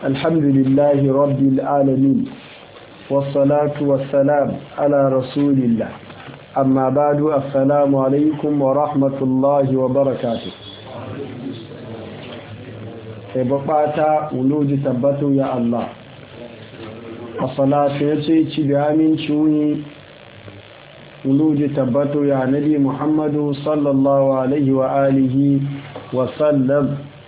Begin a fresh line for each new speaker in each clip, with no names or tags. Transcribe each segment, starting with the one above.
الحمد لله رب العالمين والصلاة والسلام على رسول الله أما بعد السلام عليكم ورحمة الله وبركاته بقاتا ولوج تبتو يا الله الصلاة يسيتي بأمين شوي ولوج تبتو يا نبي محمد صلى الله عليه وآله وسلم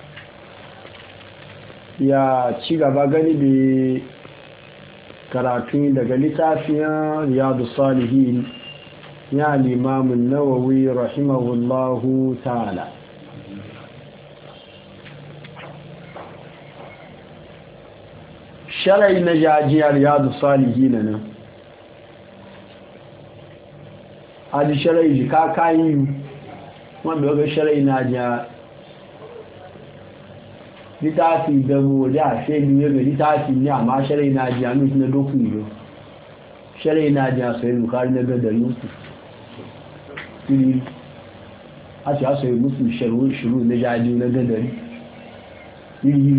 ya ci gaba gani da karatu daga littafin riyadu salihin ya limamin nawawi rahimahullahu ta'ala sharai na jajiyar riyadu salihin nan hadi sharai jika kayi wanda ga sharai na jajiyar litafi da mu da sai biye ga litafi ne amma sharai na ji anu na doku ne sharai na ji sai bukari na ga dalilin su ni a ci sai musu shiru na jaji na ga dalili yi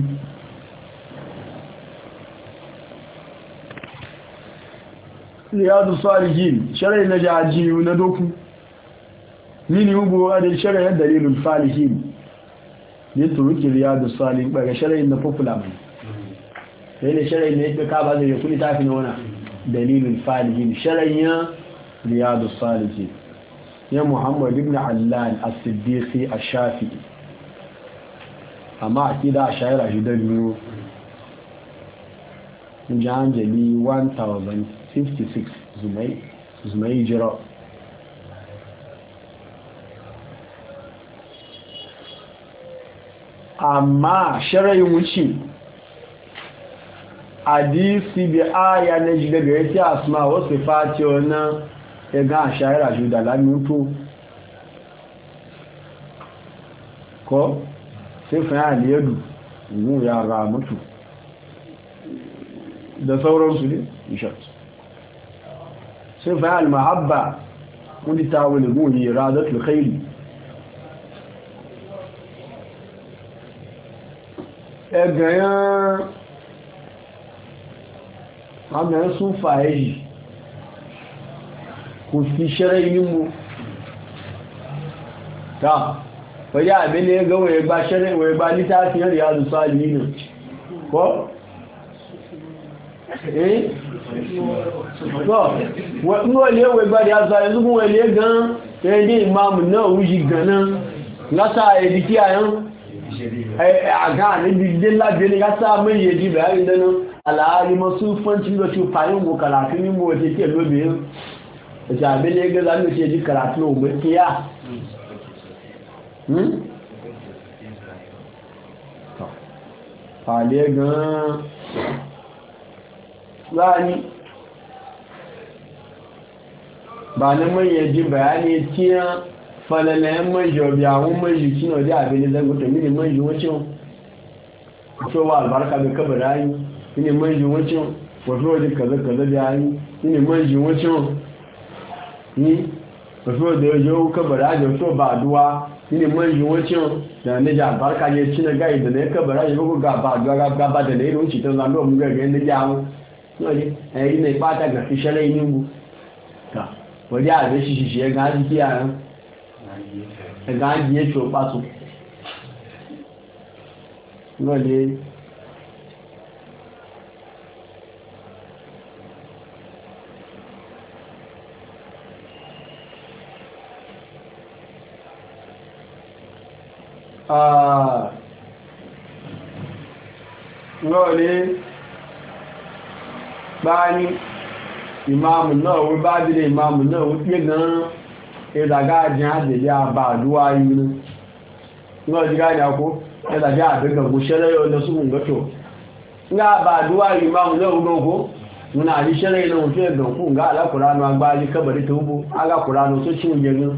riyadu salihin sharai na jaji na doku ni ugo da sharai dalilul salihin ne turuki riyadu salim ɓaga shari'in na fufula mai sai ne shari'in ne ya kaba zai kuli tafi na wana dalilin falihin shari'in riyadu salihin ya muhammadu ibn allan as-siddiqi ash-shafi'i amma akida ashayira shi da biyu jan jali 1056 zumai jira amma sharayin wuce hadisi bi aya na ji daga yake asma wasu fati wannan ya ga shayara shi da lamuto ko sai fa aliyadu mu ya ramutu da sauransu ne ishat sai fa al-mahabba wani tawil mu iradatul khairi ẹgbẹ̀rán àmìrán sún fàáyé yìí kò fi ṣẹ́rẹ́ inú mú ta pẹ̀lú àbílẹ̀ gọ́wọ̀ ẹgbà ṣẹ́rẹ́ ìwọ̀ ẹgbà lítàfí rí àdùsọ́ àlìyàn kọ́ wọ́n lè ẹgbà rí àdùsọ́ àlìyàn wọ́n lè gan ẹgbẹ́ ìmáàmù náà wújì gan náà látà ẹ̀dì kí àyán àgá níbi ilé lábẹ́ ní kásá mẹ́yẹ jí bẹ̀rẹ̀ ìdáná aláàrí mọ́ sún fún tí lọ tí ó parí mọ́ kàràtí ní mọ́ ẹ̀tẹ́ tí ẹ̀ lóbìnrin ẹ̀tẹ́ àbẹ́lẹ́ gẹ́gẹ́ láti ṣe jí kàràtí ní ògbé kí á pàlẹ́ gan-an láàrí bà ní mẹ́yẹ jí bẹ̀rẹ̀ ní tí falalayen manjo biyawun manjo kino da abin da zangoto mini manjo wacin fitowa albarka da kabarayi mini manjo wacin wato da kaza da yayi mini manjo wacin ni wato da yau kabara da wato ba duwa mini manjo wacin da ne da albarka ne cina gai da ne kabara ya bugu ga ba duwa ga ba da ne don ci tan zando mun ga ga ne jawo ne eh ne fata ga fishalai ni mu ta wadi a da shi ya ga ji kiyaye ẹ̀gá jí ètò pàtó lọ́lẹ̀ báyí ìmáàmù náà wí bá bí i ìmáàmù náà wí pé gan-an ìdàgá jẹ́ àdèlé àbà àdúwà yìí ní ọjí gáàdì àkó ìdàgá àdẹ́gbẹ̀gbò ṣẹlẹ̀ yóò lọ súnmù gọ́tọ̀ ní àbà àdúwà yìí máa mú lọ́wọ́ gọ́gọ́ nínú àrí ṣẹlẹ̀ ilẹ̀ òun fẹ́ gàn fún ǹgá alákùránù agbáyé kẹbàrí tó bú alákùránù tó tí ó jẹ gan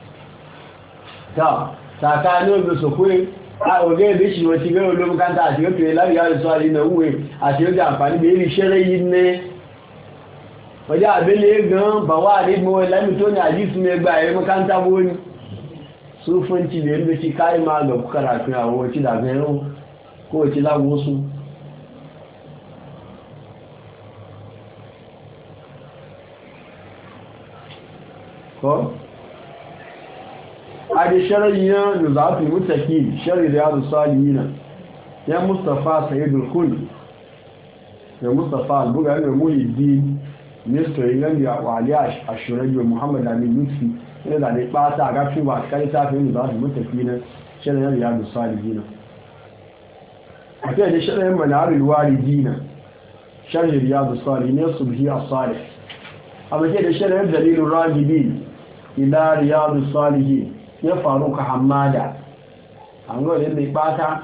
tàkà ní ògbè sọ̀kú ọgẹ́ ìbí ṣì wọ́n ti gẹ́ olómkántà àti ó kéré láríyá ìsọ́ àríyànwó àti ó jẹ́ àǹfààní bí i ṣẹlẹ̀ yìí ní ọjọ́ àbẹ́lẹ̀ gan bàwà àrígbò ẹlẹ́mì tó ní àjíṣùn ẹgbà ẹ̀rẹ́ mọ́kántà bó ní sófúntì lè ń lè ti kárí máa gọ̀ karatu àwọn tí dàgbẹ̀rún kó ti láwọ́sún ko adi sharayya nuzatul muttaqin sharri riyadus salihin ya mustafa sayyidul khul ya mustafa al-buga ga muhiddin misto yin ya wali ashuraji muhammad amin yusuf ne da ne bata ga fi ba kai ta fi nuzatul muttaqin sharri riyadus salihin akai da sharri manarul walidin sharri riyadus salihin subhi as-salih abake da sharri dalilur ragibin ila riyadus salihin ya faru ka hamada an gode da bata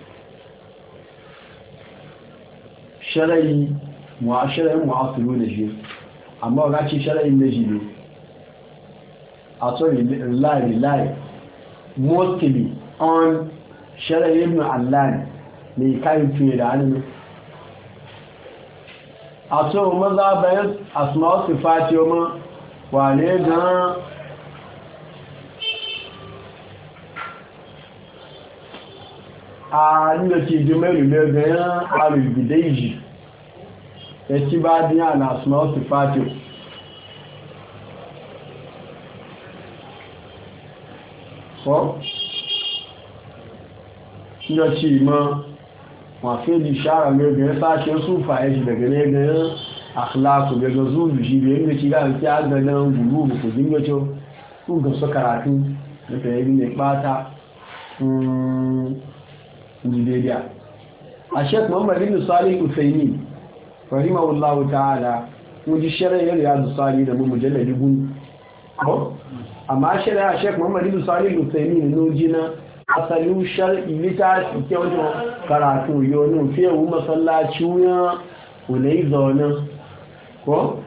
shara'i mu'asiru da shi amma ga ci shara'in da shi ne a sorry rely mostly on shara'i ibn Allah ne kayan fiye da hannun a so maza bayan asma'u sifati yau wane gan a inda ke ji mai rube gayan alubidaiji ya ci ba diya na small sifati ko inda ci ma mafi di shara mai gayan sashen sufa ya shi daga ne gayan akhlaku daga zuru shi da yadda ci ga ki aganan guru ku dinga ce ku ga su karatu da ta yi ne bata Nigeria. A Sheikh Muhammad bin Salih Al-Uthaymeen rahimahullahu ta'ala mun ji shari'ar Riyadus Salihin da mun mujalladi gun ko amma shari'ar Sheikh Muhammad bin Salih Al-Uthaymeen no jina asalu shar'i litafi ke wajen karatu yono fiye wu masallaci ya ulai zona ko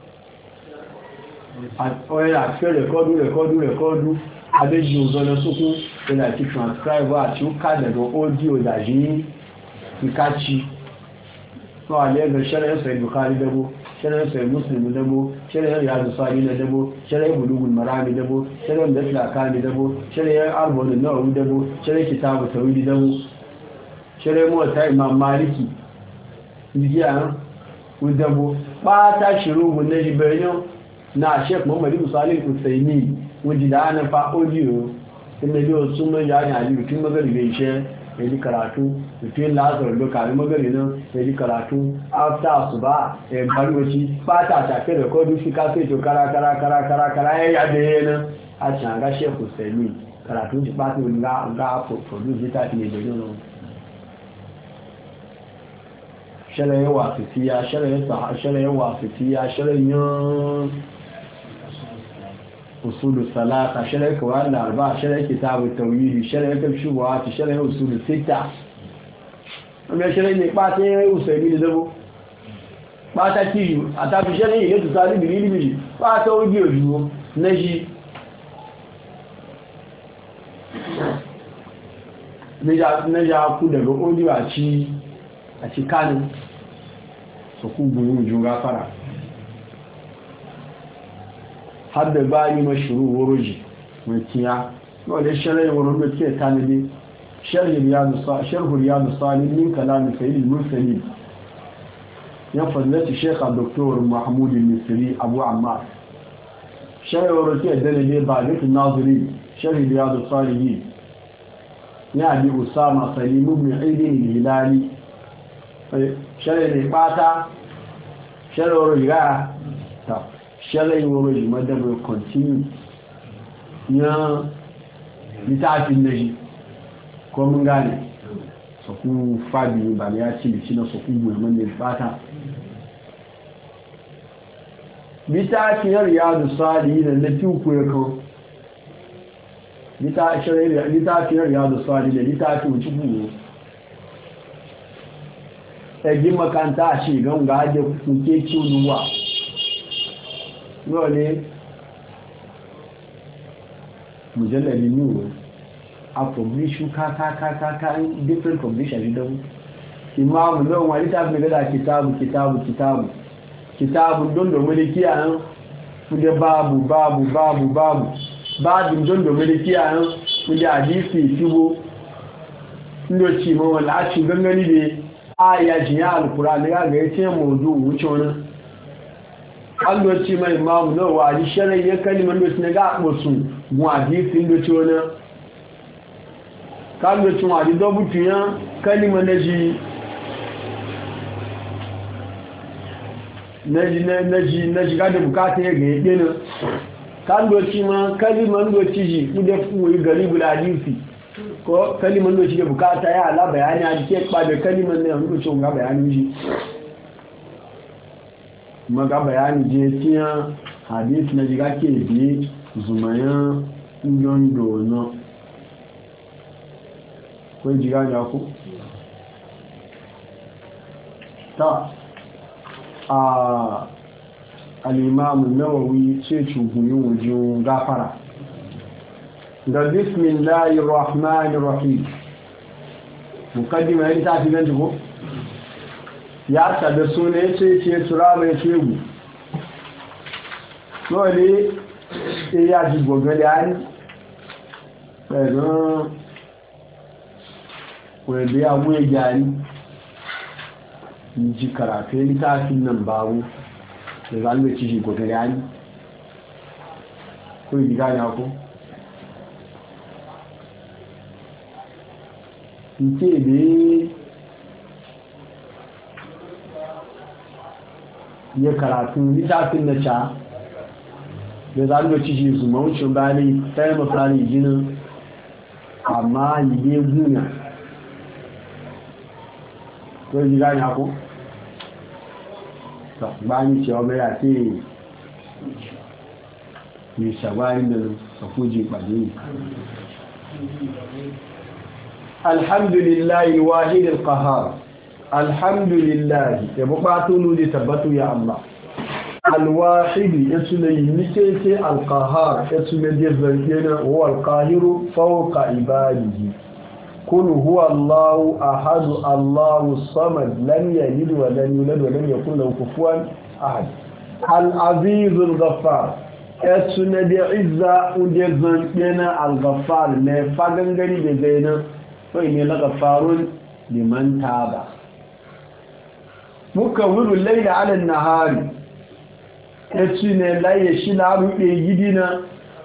a oya fe recordu abeji zona suku ila ti transcribe àti ka daga audio da ji ikachi so ale ga sharh sai bukhari dabo sharh sai muslim dabo sharh riyadus salihin dabo sharh bulugul marami dabo sharh daslakani dabo sharh arba'un nawawi dabo sharh kitab tawhid dabo sharh muwatta imam maliki biya dabo ba ta shiru mun ne bayo na Sheikh Muhammad bin Salih Al-Uthaymeen wajida ana fa audio inda yau sun mai ya ne aliyu tun magari bai ishe ya ji karatu tun lazar da kari magari nan ya ji karatu after su ba ya bari wace ba ta tafe da kodu shi ka sai to kara ya yade yana a can ga sheku sami karatu ji ba ta ga produce ta fi ne da yau shirayen wasitiya shirayen أصول الثلاثة شرع كوان الأربعة شرع كتاب التوحيد شرع كشبهات شرع أصول الستة أما شرع نقاطه أسمي له ما تكيو أتابع شرع يتصالح بليل ما توجيه جو نجي نجا كده بقولي أشي كانوا سكوب يوجو غفرة hadda bayi mashuru wuruji mutiya wanda sharai wurin da ke tanadi sharhu riyadus salihin min kalam sayyid al-mursalin ya fadlati sheikh dr mahmud al-misri abu ammar sharai wurin ke dalile ba da naziri sharhu riyadus salihin ya bi usama salim ibn aid al-hilali sharai ne bata sharai wurin ga ta sharai wurin madabar continue ya littafin na shi ko mun gane su ku fabi ba ya ce da shi na su ku gulman da fata littafin riyadu salihin da na fi ku ya kawo littafin riyadu salihin da littafin wuce ku ẹgbẹ́ makanta a ṣe ìgbọ́n ga ajẹ́ kuke kí olúwa náà ní mùjẹ́lẹ̀lì ní òun a publish kákákákáká different publish àjídọ́wó ìmáàmù náà wọ́n lítàbí gẹ́dà kìtàbù dọ́ndọ̀ mẹ́lẹ̀ kí à ń fúnjẹ́ báàbù dọ́ndọ̀ mẹ́lẹ̀ kí à ń fúnjẹ́ àdífì ìfíwó ní ọ̀chí mọ́ wọn láti gangani da aya jiya alkura ne ga yace mawdu wuce wani alwaci mai imamu na wari sharai ya kalimar da na ga akposu mu hadisi da ci wani kalwacin wari dabutu ya kalimar na ji gada bukata ya ga ya ɗina kalwaci ma kalimar da ci ji kuda fuwoyi gari bula hadisi ko kalimar da ci da bukata ya ala bayani a jike kpabe kalimar na yanzu ce ga bayani ji maga bayani je tiya hadith na jiga ke bi zumayan yondo na ko jiga ya ku ta al-imam an-nawawi ce shugunin wujin gafara da bismillahir rahmanir rahim mukaddima yayin ta fi ganji ko ya tabi suna ya ce tura mai shegu dole ya ji gogale ani pẹ̀lú wẹ̀bẹ̀ àwọn ẹgbẹ̀ ani ji karatu ya littafin nan babu da zalwe ci shi gogale ani ko yi gani ako nke ebe ya karatu littafin na ca da za a ci shi su mawucin bani ta yi mafari jinin amma yi ne guna ko yi gani haku bani cewa mai ake yi shagwari da safuji ɓade alhamdulillahi wahidul qahhar alhamdulillahi ya bukatu nuni tabbatu ya Allah alwahidi ya tuna yi nikeke alkahar ya tuna da zargena wa alkahiru fauka ibadihi kulu huwa Allahu ahadu Allahu samad lam yalid wa lam yulad wa lam yakul lahu kufuwan ahad al-azizul ghaffar ya tuna da izza unde zargena al-ghaffar ne fagangari da zaina sai ne la ghaffarun liman taba muka wuru laila ala nahari ya ci ne laye shi na ruɗe gidina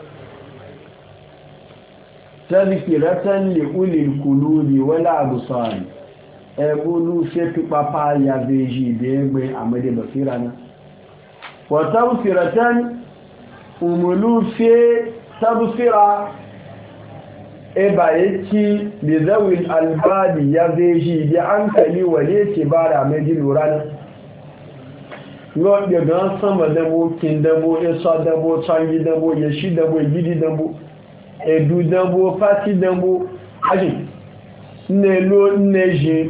ta zikiratan li'ulil kulubi wala abusari ebulu sai papa ya veji da ya gbe a made basira na wata busiratan umulu sai ta busira eba yake da zawin albadi ya zai shi da an kali wale ce ba da mai ji lura nan yau da gan sama dabo kin dabo isa dabo tsangi dabo yashi dabo gidi dabo edu dabo fati dabo ajin nelo neji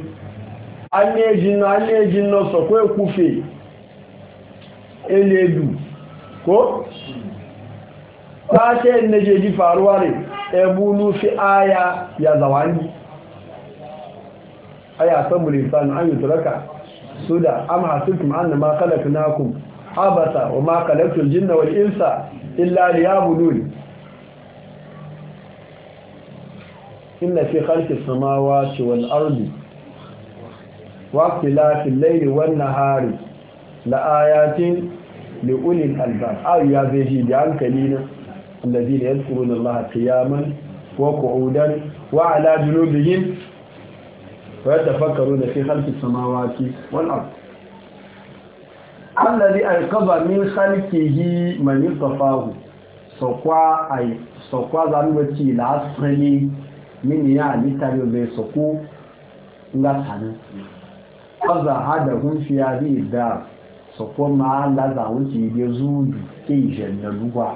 aneji no so ko ekufe eledu ko kashe neje di faruwa ne ebulu fi aya ya zawani aya sabu lisan an yutraka suda am hasibtum annama khalaqnakum abasa wa ma khalaqtul jinna wal insa illa liya'budun inna fi khalqis samawati wal ardi wa ikhtilafil layli wan nahari la ayatin li ulil albab ya zai da hankalina الذين يذكرون الله قياما وقعودا وعلى جنوبهم ويتفكرون في خلق السماوات والأرض الذي أيقظ من خلقه من يصفاه سقوا ذنبتي لأسفل من يعني تريد سقوا لسنا فزهدهم في هذه الدار سقوا مع لذعون يزود كي جنبوا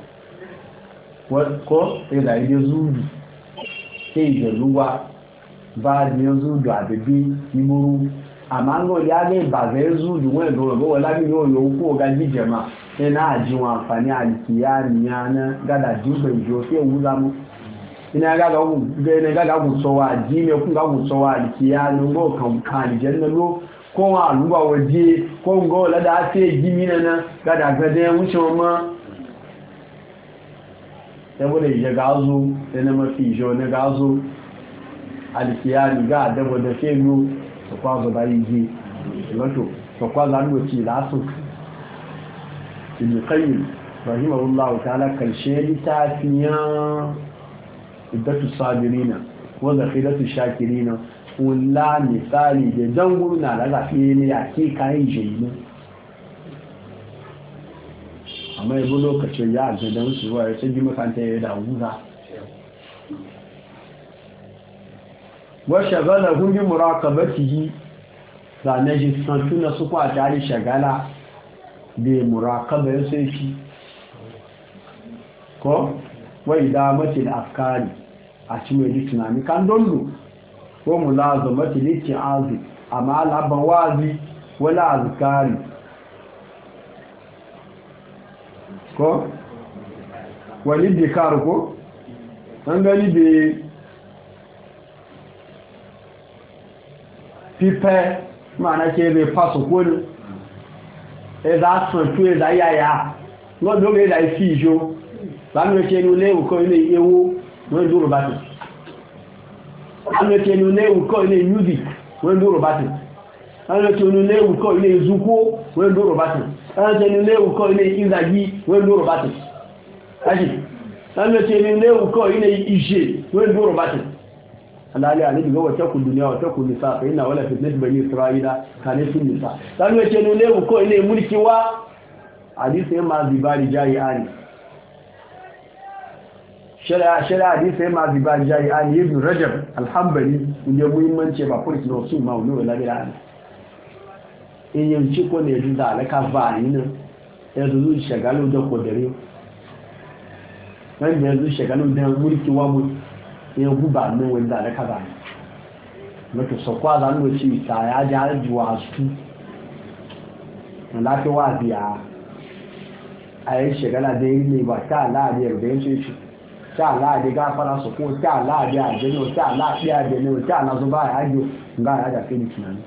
ko ila ide zudu ke ijeluwa ba ni zudu abebi imuru amango ya le ba ze zudu we go la bi yo ko ga jijema ina aji wa afani alikiya ni yana gada jigbe jo se wulamu ina ga gu ne ga gu so wa ji me ku ga gu so wa alikiya no go kan janna lo ko wa luwa waje ko ngo la da se jimina na gada gade wuce ma saboda ya gazo da na mafi jo na gazo alkiyani ga dabo da fego su kwazo bayi ji wato su kwazo an doki lasu ibn qayyim rahimahullahu ta'ala karshe litafiyan iddatu sabirina wa zakhiratu shakirina wala misali da danguru na da zafi ne ya ke kayan jini amma yabo lokacin ya ga dan su zuwa ya ji makanta ya da wuza wa shagalahu bi muraqabatihi sanaji santuna su kwa tare shagala bi muraqaba sai shi ko wa idamatil afkari a cikin tunani kan dollo ko mulazamati liti'azi amma laban wazi wala azkari ko wali dikar ko an gani be pipe mana ke be paso ko ni e da so tu e da yaya no do be da fijo ba mi ke ni le ko ile ewo no duro ba ti àwọn tí ẹnu léwu kọ́ ilé music wọ́n dúró bá tì àwọn tí ẹnu léwu kọ́ ilé ìzúkó wọ́n dúró bá tì àwọn tí ẹnu léwu kọ́ ilé ìzàgí wọ́n dúró bá tì àwọn tí ẹnu léwu kọ́ ilé ìṣe wọ́n dúró bá tì alálẹ́ àlébìgbọ́ wọ̀tẹ́kù duniya wọ̀tẹ́kù nìsá fẹ́yìnà wọ́n lẹ́fẹ́ lẹ́fẹ́ bẹ̀rẹ̀ isra'ila kàní sí nìsá àwọn tí ẹnu léwu kọ́ ilé múlìkí wá àdísẹ́ máa zìbárì jáyé àní shari'a hadisi sai ma ziba jari ali ibn rajab alhambali inda muhimmanci ba kurki na su ma wani wala da ana in yanci ko ne da alaka ba ni nan yanzu shagalu da kodare nan da yanzu shagalu da mulki wa mu ya guba nan wanda alaka ba mutu sokwa za mu ci ta ya ja juwa su lafi wa biya ayi shagala da yi ne ba ta al'adiyar da yanzu shi ta láàdé gáfàrà sọ̀kún tí láàdé àjẹ́nà tí láàdé àjẹ́nà tí àlázọ́ bá àájò ńgá àájà fẹ́lì tìnàní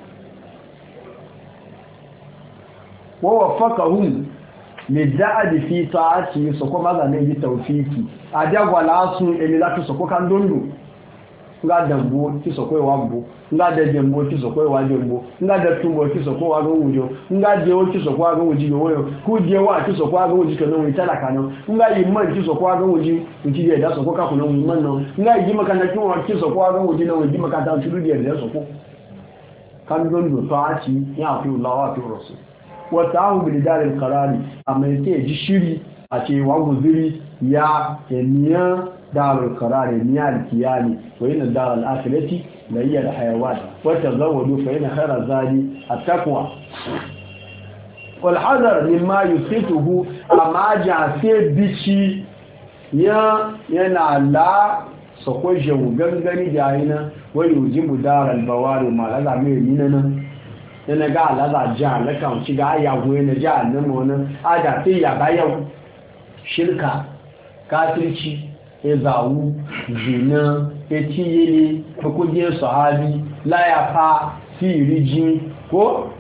wọ́n wọ̀ fọ́kàhùn lè dáadì fi ta áti sọ̀kọ́ má zànà ibi taufiki àjẹ́gbà lásún èmì láti sọ̀kọ́ ká dóndò ńgá dàmbó tí sọ̀kọ́ ìwà mbó ńgá dẹjẹmbó tí sọ̀kọ́ ìwà jẹmbó ńgá dẹtúmbó tí sọ̀kọ́ ìwà gánwùjọ ńgá jẹwó tí sọ̀kọ́ ìwà gánwùjí yòwóyọ kú jẹwó àti sọ̀kọ́ ìwà gánwùjí kanáà wọ́n ìtàlàkà náà ńgá yìí mọ́ tí sọ̀kọ́ ìwà gánwùjí ìtìdí ẹ̀dá sọ̀kọ́ kàkùnà wọ́n mọ́ náà ńgá yìí makanta tí wọ́n tí sọ̀kọ́ ìwà gánwùjí náà wọ́n jí makanta tí lórí ẹ̀dẹ́ sọ̀kọ́ kánúdọ́ndò tó á ti ní àfi ìlàwọ́ àti rọ̀sù wata ahun bilidarin karari a mai ke ji shiri a ce wa guziri ya emiyan darar karari ni alkiyani wa yana darar afirati da iya da hayawan wata zawadu fa yana khairar zali a takwa walhazar mimma yusituhu amma jafe bici yana la sakwaje gangani da yana wani ujibu darar bawari ma laza mai ninanan yana ga alaza jihar na kan shiga yago yana jihar na mona ada sai ya bayan shirka kafirci ya zawu zina ya tiyele ta kujiyar sahabi layafa firiji ko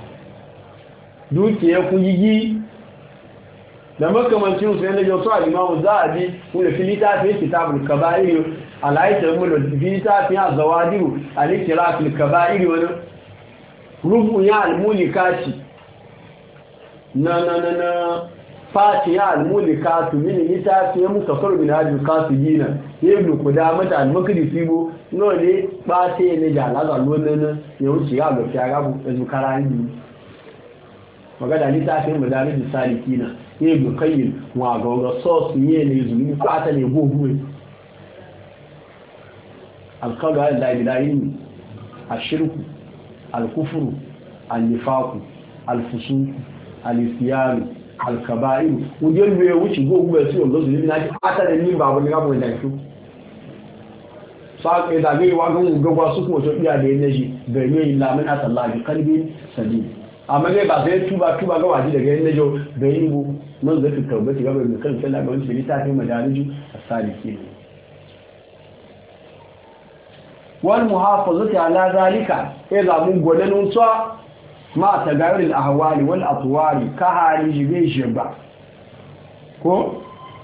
dukiya kuyigi da makamancin su yana yau a limamu za a bi wanda filita fi kitabul kaba'ir alaitar mulk filita fi azawadiru alikira fil kaba'ir wani rubu ya almulikati na fati ya almulikatu mini litafi ya mutafar bin hajji kasu gina ya yi kuda mata almakari fibo no ne ba sai ne da alaza lonan ya wuce ya lofi ya gabu da zukara yi magana litafin madari da salikina ya yi bukayin wa ga sosu ne ne zuni fata ne gobe alkalu ya da gidayen a shirku الكفر النفاق الفسوق الاسيان الكبائر ودين بي wuce gogo sai on lozu ni naji ata da ni babu ni gabo da shi sai da gai wa gan gaba su kuma to iya da yanji da ne illa min atallahi qalbi sadim amma dai ba sai tuba ga waji daga yanjo da yin bu mun zai tauba ci gaba da kan sallah ga wani ta fi madariju as-salikin wal muhafazati ala zalika idza mun godanun tsa ma tagayur al ahwali wal atwari ka hali jibe sheba ko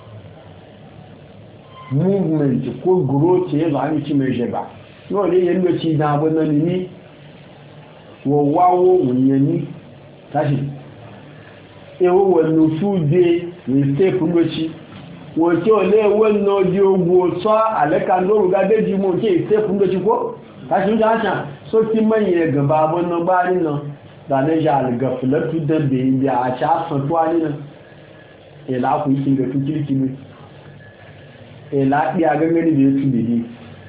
movement ko growth ya ba ni ci mai sheba no ne yanda ci da wannan ni wo wawo wunyani tashi ewo wannan su de ni step ngochi wo ki o le wannan di ogwo so alaka ndo ga deji mo ki step ngochi ko ka shi ga ta so ti manye gaba wannan ba ni no da ne ja al gaflatu da be ya a cha san to ani no e la ku yi ga tukirki ne e la biya gangani da yake bidi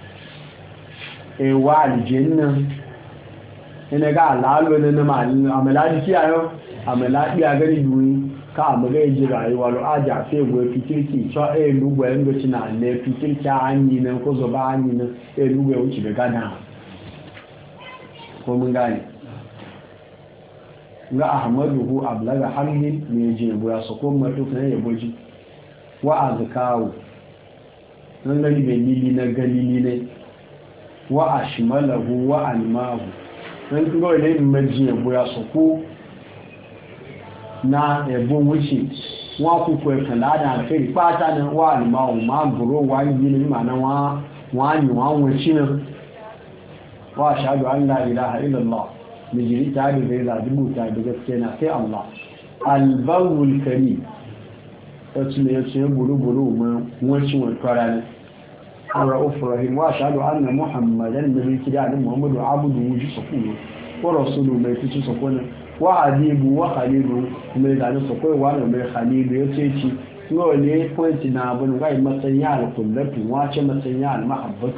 e wa aljanna ina ga alalo ne na mali amala di ayo amala biya gani duyi ka amaga ji rayuwa lo aja fe go tukirki so e lugwa endo china ne tukirki anyi ne ko zo ba anyi ne e lugwa wuci da gana ko mun gane ga ahmaduhu ablaga hamdin ne je boya so ko ma duk ne yeboji wa azkaru nan gani be lili na galili ne wa ashmalahu wa almahu nan ngo ne maji boya so ko na ebo wuce wa ku ko kala da fe pata na wa almahu ma guro wa yi ne ma na wa ni wa wuce ne wa shahadu an la ilaha illallah mijiri ta da zai zaɓi buta da gaske na sai Allah albawul kari wacce ne ya ce buru-buru ma wancin wankwara ne ƙura ofurahim wa shaɗu an na muhammadan da zai kida da muhammadu abudu wuji sakuru ko rasulu mai fici sakuna wa adibu wa khalilu mai zane sakwai wa da mai khalilu ya ce ci nawa ne kwanci na abin gai matsayin alkullatu wace matsayin almahabbatu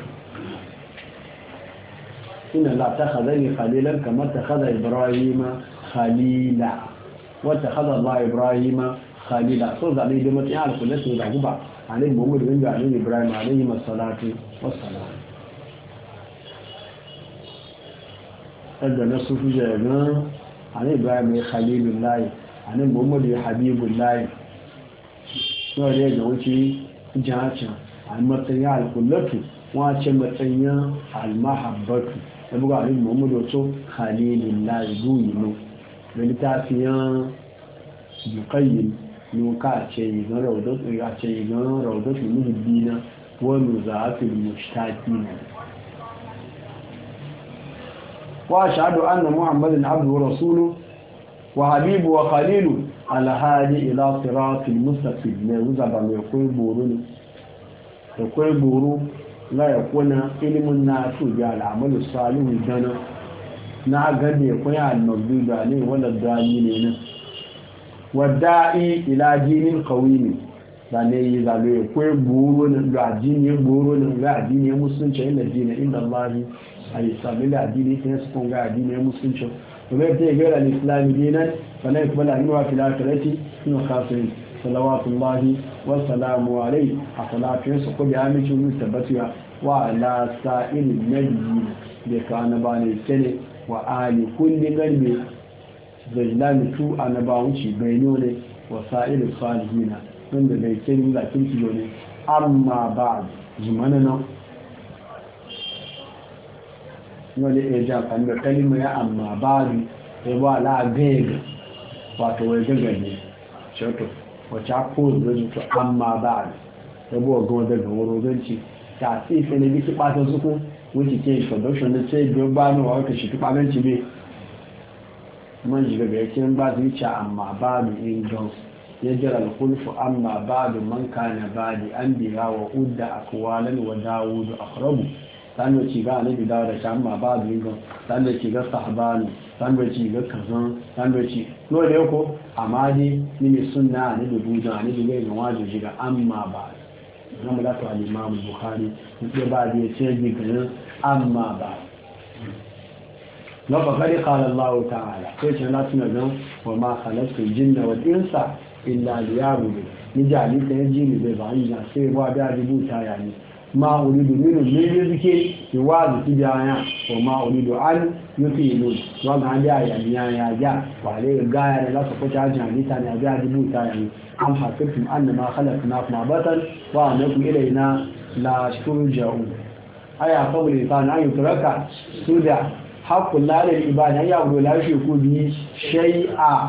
إن الله اتخذني خليلا كما اتخذ إبراهيم خليلا واتخذ الله إبراهيم خليلا صوز عليه دمت يعلى كل اسم يدعقوا عليه محمد بن عليه إبراهيم عليهم الصلاة والسلام أدى نفسه في جاءنا عليه إبراهيم خليل الله عليه محمد حبيب الله نوعي يجعوتي جاءتنا عن مطيع الكلة وعشان مطيع المحبة ẹgbùgbà ní mọ̀mọ́dọ̀ tó khalilillah ìlú ìlú lórí tàfihàn bukayyi ní ká àṣẹ ìgbọ́n rọ̀dọ́tù ní ìbínà wọ́n lò zàáfin mọ̀ṣtáàkì náà wa ashhadu anna muhammadin abduhu rasuluhu wa habibu wa khalilu alhadi ila siratil mustaqim ne uzaba mai koyi boro la ya kuna ilimin na su bi al'amalu salihu dana na gane kuna al-magdudu ne wala dani ne nan wada'i ila dinin qawimi da ne yi zalo ko goro ne ga dini goro ne ga dini musulunci inda dini inda Allah ayi sabil dini sai su kun ga dini musulunci to bai ta ga al-islam dinan fa la yakbala anwa fil akhirati in khasirin salawatullahi wa salamu alayhi a salatu su ko bi amincin tabbatiya wa ala sa'il nabiyyi da kana bane kene wa ali kulli garbe zailan tu anabawun ci bayno ne wa sa'il salihina wanda bai kene da kinki ne amma ba'd zumanana wani eja kan da kalima ya amma ba'd sai ba la gege wato wai gagane shato wacce ko da zuwa amma ba'd sai bo go daga wuroganci ta sai sai ne biki bata zuku wuce ke introduction da sai biyo ba ni wa ka shi tubanci be man ji daga yake ba zai ci amma ba mu in don ya jira al-khulfu amma ba'du man kana ba'di anbiya wa udda aqwalan wa dawud aqrabu sanu ci ga annabi dawo da amma ba'du in don sanu ci ga sahabani sanu ci ga kazan sanu ci no da yako amma dai ni sunna ne da buda ne da ga wajibi ga amma ba'du na mulatu al-imam bukhari sai ba da yace gigan amma ba na bakari qala Allah ta'ala sai ce na tuna gan wa ma khalaqtu jinna wal insa illa liya'budun ni jali sai ji ni bai ba ina sai ba da rubuta ya ni ma uridu minhum min rizqi wa tijaya wa ma uridu an yufilu wa ga da ya wa le ga ya la ko ta jani ta ne ga rubuta ya ni am hasibtum annama khalaqnakum abatan wa annakum ilayna la turja'un aya kawai ta na yutraka suda haqqul lil ibada ya wuro la shi ku bi shay'a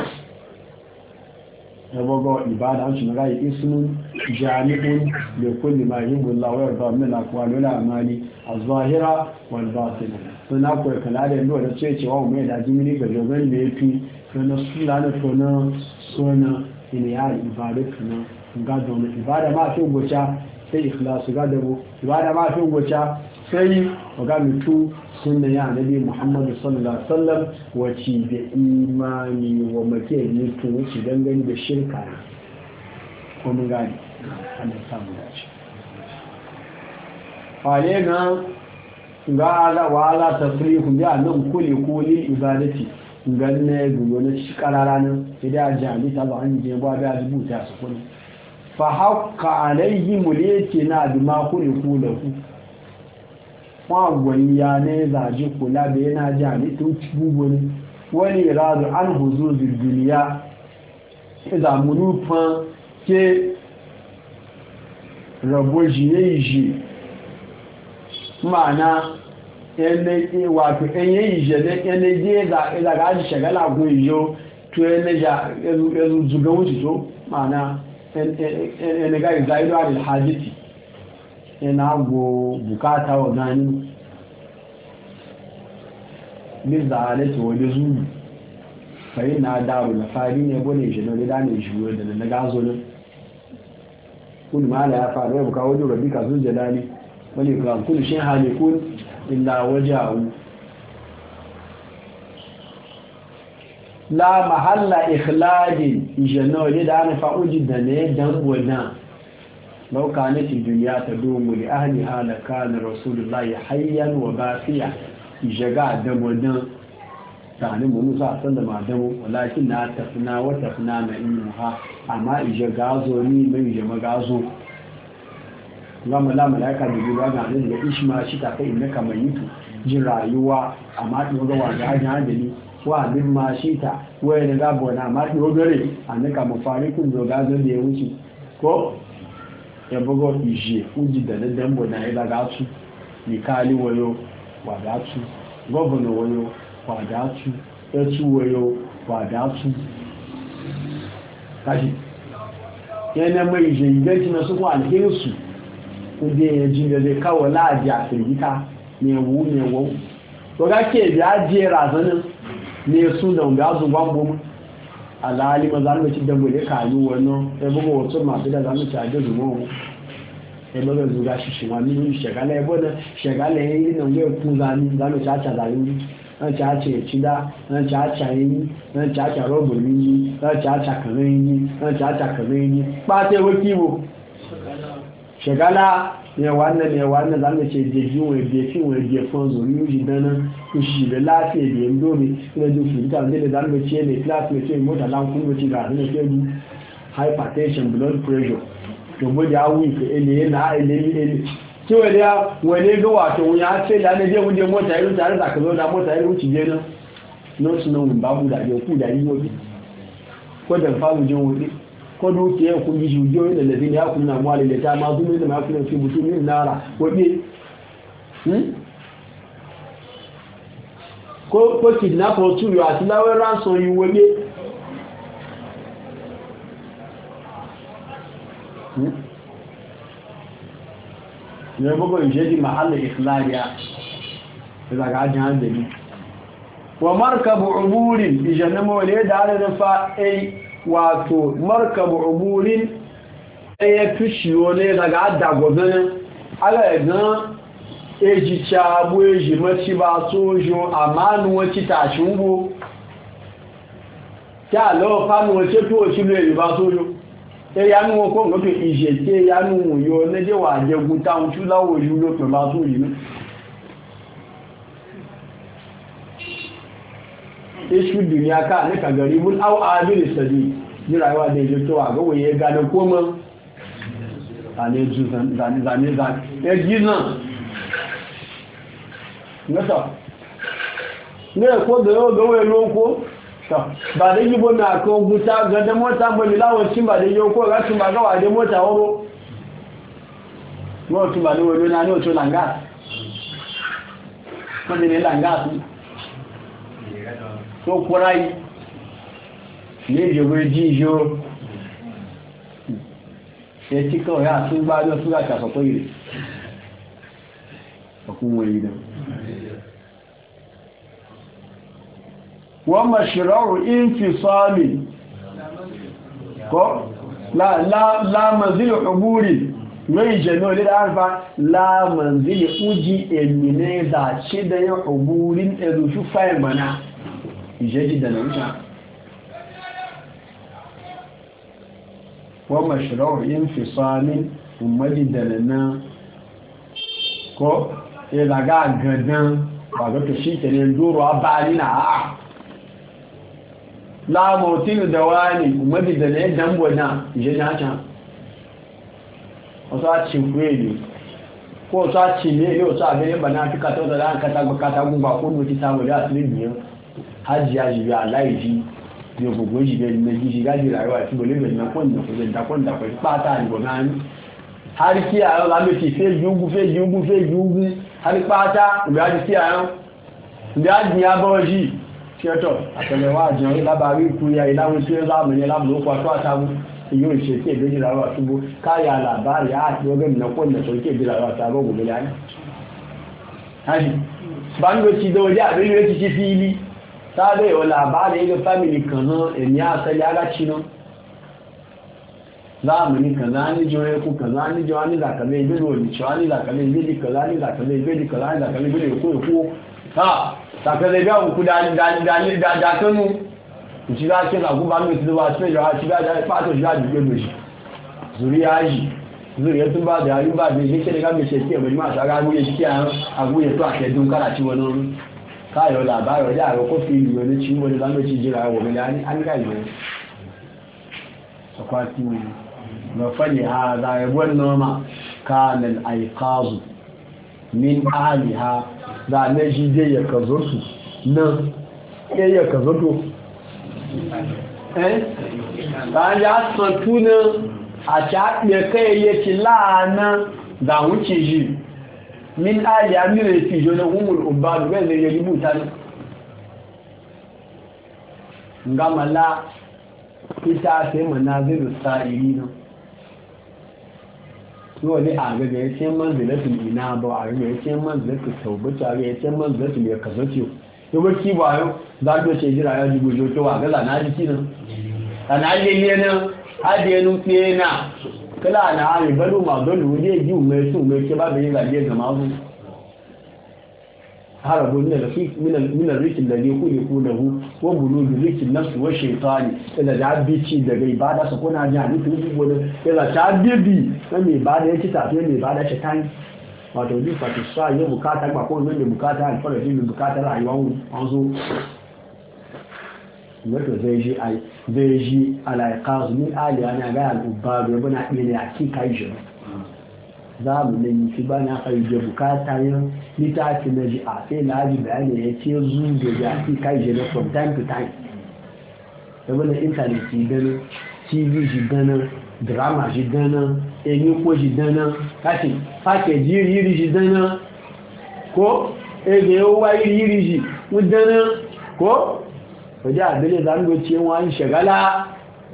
yabogo ibada an shi magai ismun jami'un li kulli ma yuhibbu Allah wa yarda min al-aqwali wal a'mali az-zahira wal batinah to na ko kala da ndo da ce cewa mu da jimini ga jogan da yafi to na sula na to na sona ina ya ibadatu na ga don ibada ma fi gocha sai ikhlasu ga dabo ibada ma fi gocha sai ga mutu sunna ya nabi Muhammad sallallahu alaihi wasallam wace da imani wa mace ne to wace dangane da shirka ko mun gani Allah samu dace fare ga ala wala tasrihu bi annam kulli ibadati ganne gugo na shi kararanin idan jami ta ba an je ba da rubuta su kun fa haqqa alayhi mulati na bi ma kulli lahu wa gwaniya ne zaji kula da yana jami tun bugu ne wani radu an huzuzul duniya idan munufan ke rabo jiyeji ma'ana ẹni wato ẹyẹ ìṣẹ̀lẹ̀ ẹni jẹ́ ìdàgá ṣẹ̀gálà gún ìyó tó ẹnu zugan wuce tó ma'ana ẹni ga ìzá ìlú àrí hajjiti ẹna agbo bukata wa gani nígbà alẹ́tì wọlé zuru fàyí na dáwò na fari ne bane ìṣẹ̀lẹ̀ da ne ìṣúwẹ́ da na gazo nan kúlù máa ya faru ya buka wajen rabi kasu jalali wani ikram kúlù ṣe halikun illa wajahu la mahalla ikhladi ijano da ana fa'uji da ne dan wannan law kanat dunya tadumu li ahliha la kana rasulullahi hayyan wa baqiya ijaga da wannan tani mu musa sallama da mu walakin na tafna wa tafna na inha amma ijaga zo ni mai jama'a zo gama la malaika da ruwa ga nan da ishma shi ta kai innaka mayitu jin rayuwa amma din ga wanda hajin hadali wa bin ma shi ta waye da gabo na amma din dore annaka mafarikun zo ga zo da ya wuce ko ya bugo ije uji da dan bo na ila ga su ni kali wayo wa da su governor wayo wa da su etu wayo wa da su kaji yana mai je idan na su ko alherinsu kuje ya ji da zai kawo la'aji a firgita ne wu ne wau to ga ke biya je razanin ne su da ga su gwambo mu alali ma zan ci da mule kayu wannan sai bugo wasu masu da zan ci a da zuwa mu sai bugo zuga shi wani shagala yabo da shagala yayin nan ne ku zani zan ci a ta zani an ci a ce ci da an ci a ta yi an ci a ta robo ni an ci a ta kare ni an ci a ta kare ni ba sai wakibo shagala ne wannan za mu ce jeji wani befi wani gefon zuri yuji dana kushi da lafiya da yin domi ina jin fita da za mu ce ne class mai ce mota lan kuma ci ga hannun ke du hypertension blood pressure to bo da awu ke ele na ele ki wani ya wani ga wato ya ce da ne je wuje mota irin tare da ka zo da mota irin wuci je nan no sunan babu da ku da yi wobi ko da fa mu je wobi ko duke ya kun ji jujoyi da lazini ya kunna mwali da ta ma zumi da mafi fi mutumin nara wabe ko kidnapper tu yo àti láwẹ́ ransom yi wabe ne bugu ìṣẹ́jì mahalla ikhlariya da ga ajin handali wa markabu umurin ìṣẹ́nàmọ́ wale da ana nufa wato markabu uburin ɗaya tushiyo ne daga dagoganin alayagan eji cabo eji maci ba sojo amma nuwaci tashin go ta lọ fánú wace tó wace lo èyí bá sojo ya nuwa kọ́ nǹkan tó ìṣẹ́ tí ya nuwa yóò lẹ́jẹ́ wà jẹgun táwọn tí láwọ̀ yìí ló pẹ̀ bá sojo ní ishu duniya ka ne ka gari mun au abin sadi ni rayuwa da yake to a ga waye ga da koma ane ju zane e gina ngata ne ko da yo ga waye loko ta ba da yi bona ko guta ga da mota ba mi lawo cin ba da yo ko ga tun ba ga wa da mota woro mo tun ba da wo na ni o to langa ko ne langa tó kúrá yìí ní ìjọba jíjọ ṣe tí kọ́ ya tún gbá lọ fún àṣàkọ́kọ́ ìrẹ̀ ọkùnrin ìdá wa mashra'u infisali ko la manzilu huburi mai jano da arfa la manzilu uji emine za ce da yin huburin erufu fayin mana ijeji da nauta wa mashra'u infisali ummadi da na ko ya zaga gadan ba ga to shi ke ne doro abali na a'a la motin da wani ummadi da ne dambo na je na ta o sa ci kweli ko sa ci ne yo sa ga bana fika to da ran kata bukata gun ba ko muti samu da asiri biyo haji ya ji ya laifi yo gogo ji ga ne ji ga ji rayuwa ti bole be na kon da ko pa ta ni bonani har kí àwọn lámẹ́tì fẹ́ jùgún har pátá ìgbàjí kí àwọn ìgbàjí abọ́ọ̀jì ṣẹ́tọ̀ àtẹ̀lẹ̀wà àjẹ́ lábàárí ìkúrẹ́ ìláwọn tí ó lámẹ́yẹ lábùlókù àtọ́ àtàwọn èyí ò ṣe tí èdè ìlàrọ̀ àtúgbò káyà àlàbárí àti ọgbẹ́ ìnàpọ̀ ìnàtọ̀ tí èdè ìlàrọ̀ àtàwọn ògbòmí láyé báńgbé ti dọ́ọ̀lé àbẹ́lẹ́ ti ṣe fi ilí sábẹ́ ìwọ̀lá àbárí ẹgbẹ́ fámìlì kan náà èmi àtẹ́lẹ̀ agáchiná zamani kaza ni joye ku kaza ni jawani da kaza ibe ro ni chawani da kaza ibe di kaza ni da kaza ibe di kaza ni da kaza ibe ku ha ta kaza ibe ku da kanu ji ga ke la ku ba mi ti wa se yo ha ji ga pa to ji ga di gbe ji zuriya tun ba da yayin ba da yake da ga me se ke bari ma sa ga guye shi an aguye to ake dun kara ci wani kayo labaro da ko fi ni wani ci wani zamu ci jira wa milani an ga yi sakwati فلهذا يقول نوما كان الأيقاظ من أهلها ذا نجد يكذرت يكذرت ذا يصنتون أشعب يكي يتلانا ذا وكيجي من أهلها من الفيجون هم الأباد وين يجبون تاني ngama la ita sai manaziru sa'ilina yau ne a gaga ya ce manzilatul ina ba a gaga ya ce manzilatul taubata a gaga ya ce manzilatul ya kasace yau ba ki ba yau za a ce jira ya jigo joto wa gaza na jiki nan a na lele nan hadiye nufe na kala na hari balo ma don wuri ya ji mai su mai ke ba bai zaɓe ga mazu harabu minar rikin da ne kuɗe kudahu ko bulu da rikin nafsu wa shaitani yana da abici daga ibada su kuna ji halittu gugu da yana ta bibi na mai ibada ya ci tafiye mai ibada shaitani wato ji fati sa yi bukata ba ko mai bukata alfara ji mai bukata rayuwa an zo wato zai ji alaikazu min aliya na ga al'ubba bai bana iya ne a kika yi shi za mu nan yi ba na ƙarfe bukata yin littafi na ji a sai na ji bayani ya ce zuwa da fi kai jere from time to time da wani intanet shi gana tv shi gana drama shi gana enyiko shi gana kashi package yiri shi gana ko ege yawa yiri shi gana ko wajen abin da zan ce wani shagala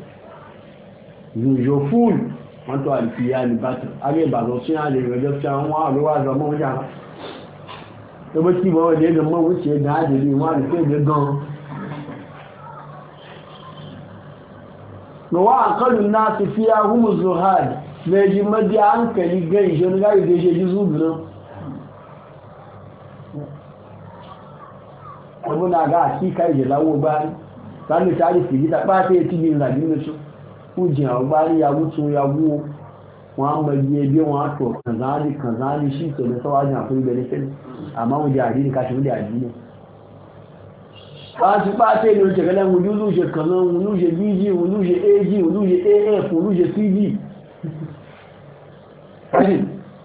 zujo full wọ́n tó àlùfíà ní bàtà agbé ìbàdàn tí a lè rẹ̀jọ́ tí àwọn àríwá àzọmọ́ ó yára tó bó tí wọ́n lè gẹ̀mọ́ ó ṣe gan àdèrí wọ́n àlùfẹ́ ìgbé gan lọ́wọ́ àkọlù náà ti fi ahúmù zohad méjì mọ́dí à ń kẹ̀lú gẹ́ ìṣẹ́ onígáyì tó ṣe jùsù náà ọgbọ́n àgá àkíkà ìjẹ̀láwó gbá láti tàbí fìdí tapá tí ètí bí ìrìnàjò lóṣù kujin agbari ya mutu ya guwo wọn magi biyo wọn to kanzani shi ke da tsawajin akwai benefit amma mu da adini kashi mu da adini ba su ba sai ne wuce galan wuju luje kanan wuluje bg wuluje ag wuluje af wuluje cg kashi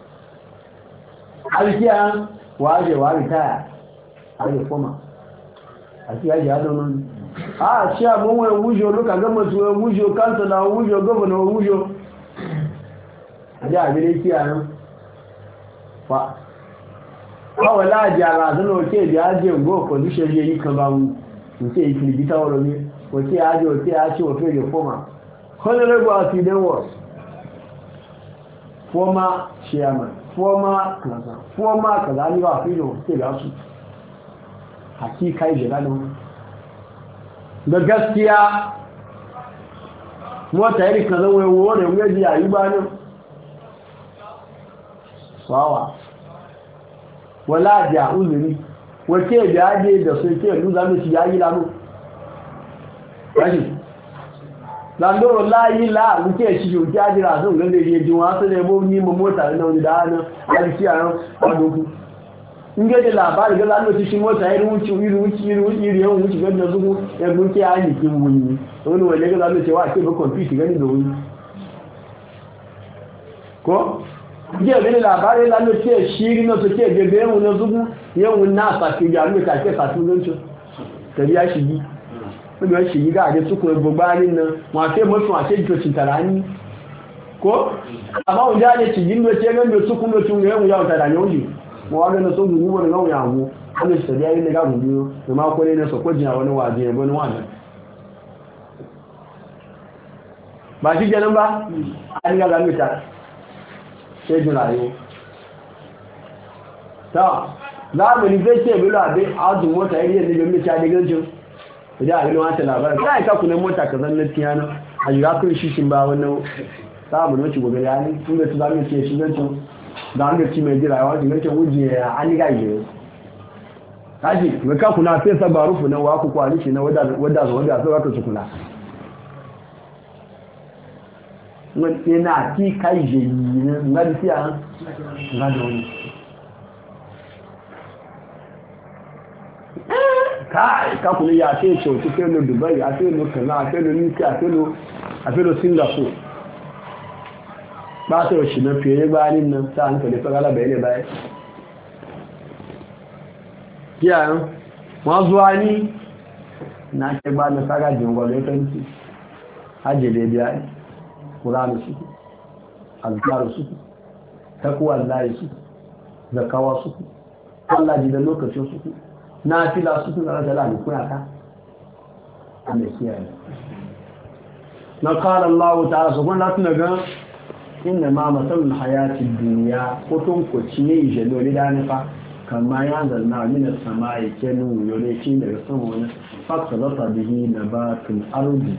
alkiya waje wari taya aje koma alkiya ya don a ṣe àmúwọn ẹwúṣò olókà gọ́mọ̀tí ẹwúṣò káńtọ̀lá ẹwúṣò gọ́mọ̀nà ẹwúṣò ajá àgbélé kí àrùn fa wọ́wọ̀ láàájì ara àtúnà òkè èdè ajé ògbó ọ̀pọ̀lúṣẹ́ yẹ yí kan bá wù òkè ìfìlìbí táwọ̀rọ̀ ní òkè ajé òkè ajé òfin èdè fọ́mà honorable accident former chairman former kaza ní wà fílò òkè lásù àti ká ìjẹ̀lá náà da gaskiya mota iri kan zama yawo da wani yayi ba nan wawa wala ja uzuri wace da yaje da su ke luza mu ci yayi lamu kashi lando wallahi la muke shi ju ta jira sun gande je jin wasu ne bo ni mota da wani da nan alki a doku in ga da labari ga lando shi mota irin wuci yawan wuci ga da zugu ya gunke a yi kin wuni wani wanda ga lando cewa ke ba computer gani da wuni ko jiya gani labari lando ce shi na su ke gebe yawon na zugu yawon na safi ya rume take safi zanci tabiya shigi wanda shigi ga ade su kuma gbogbani nan wafe mafi wafe jitocin tarani ko amma wanda ne shigin da ce gan da su kuma tun yawon yawon tarani wani mawaga na sun gugu wani gawon yawo wanda shi tabiya yin da gagun biyu da mako ne na sokoji a wani waje wani wani ba shi kenan ba an ga zamita sai jirayo ta zamani zai ce bilo abin azun mota iri yadda jami'a ta da gancin idan abin wata labarai ta aika kunan mota ka zan na tiyana a jira kun shishin ba wannan samun wacce gobe ya ne tun da su zama ce shi gancin da an gaci mai jira yawan gancin wujiya ya an ga yi kashi mai ka kuna sai saba rufu na waku kwani shi na wadda sai wata su kula yana ti kai je yi na da siya na da wani kakùnlé ya àti ètò tí fẹ́ lọ Dubai àti èlò kẹ̀lá àti èlò UK àti èlò Singapore bá tẹ́ òṣìnà fi eré gbá nínú sáà ń tẹ̀lé fẹ́gá lábẹ̀ ilẹ̀ báyẹ̀ kí àrùn wọ́n zuwa ní na kẹgbà na sára jìn wọlé fẹ́ntì hajjẹ̀lẹ̀ bí i kùránù suku azkaru suku takuwa láì suku zakawa suku Allah ji da lokacin suku na fila su suna rasa lami kuna ka Allah kiyaye na qala Allah ta'ala su kun latin ga inna ma masalul hayatid dunya ko tun ko ciye jelo ne da ne fa kama ya zanna min as-sama'i kanu yole cin daga sama wani fakta zata bihi nabatul ardi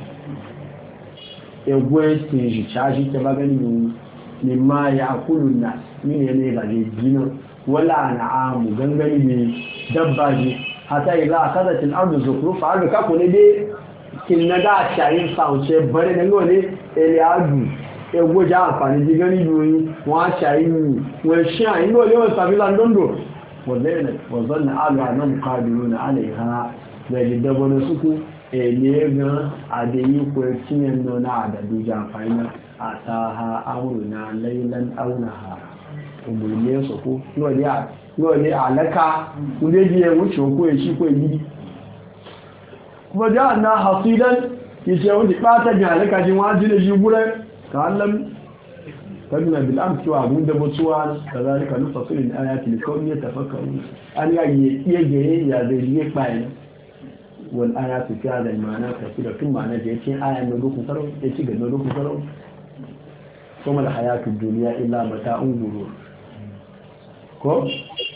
egwe ti ji chaji ke bagani ni ma ya kulun nas min ne ga jina wala na'amu gangani ne dabba ne hata ila akadatil ardu zukrufa ardu ka kone de kin naga shayin sauce bare ne ngole ele adu egwo ja àǹfààní ji gani duyi wa shayin wa shayin ngole wa sabila ndondo wazanna alu anam qadiruna alaiha da jidabon suku ele ga adeyi ko tinyen no na adadu ja àǹfààní ataha amruna laylan awnaha umurne su ko lọ́ọ̀lẹ́ àlẹ́ká oléjì ẹ̀wọ̀n tí ó kó èṣí kó èyí kuma jẹ́ àná hasidan ìṣẹ́ oúnjẹ pátàjì àlẹ́ká jí wọ́n á jí lè ṣí gúrẹ́ kàálẹ́m tàbí bil'am tí wà gún dẹbọtúwà kàzálíkà ní fasilin ayati lè kọ́ ní ẹ̀tàfàkàrù an yáyẹ iyẹgẹ̀ẹ́ ya zai yi páyẹ wọn ayati fi àdà ìmọ̀nà tafira tún ma'ana jẹ́ tí aya lọ́dọ́kùn sarau ya ci ga lọ́dọ́kùn sarau kuma da hayatu duniya illa mata'un gurur ko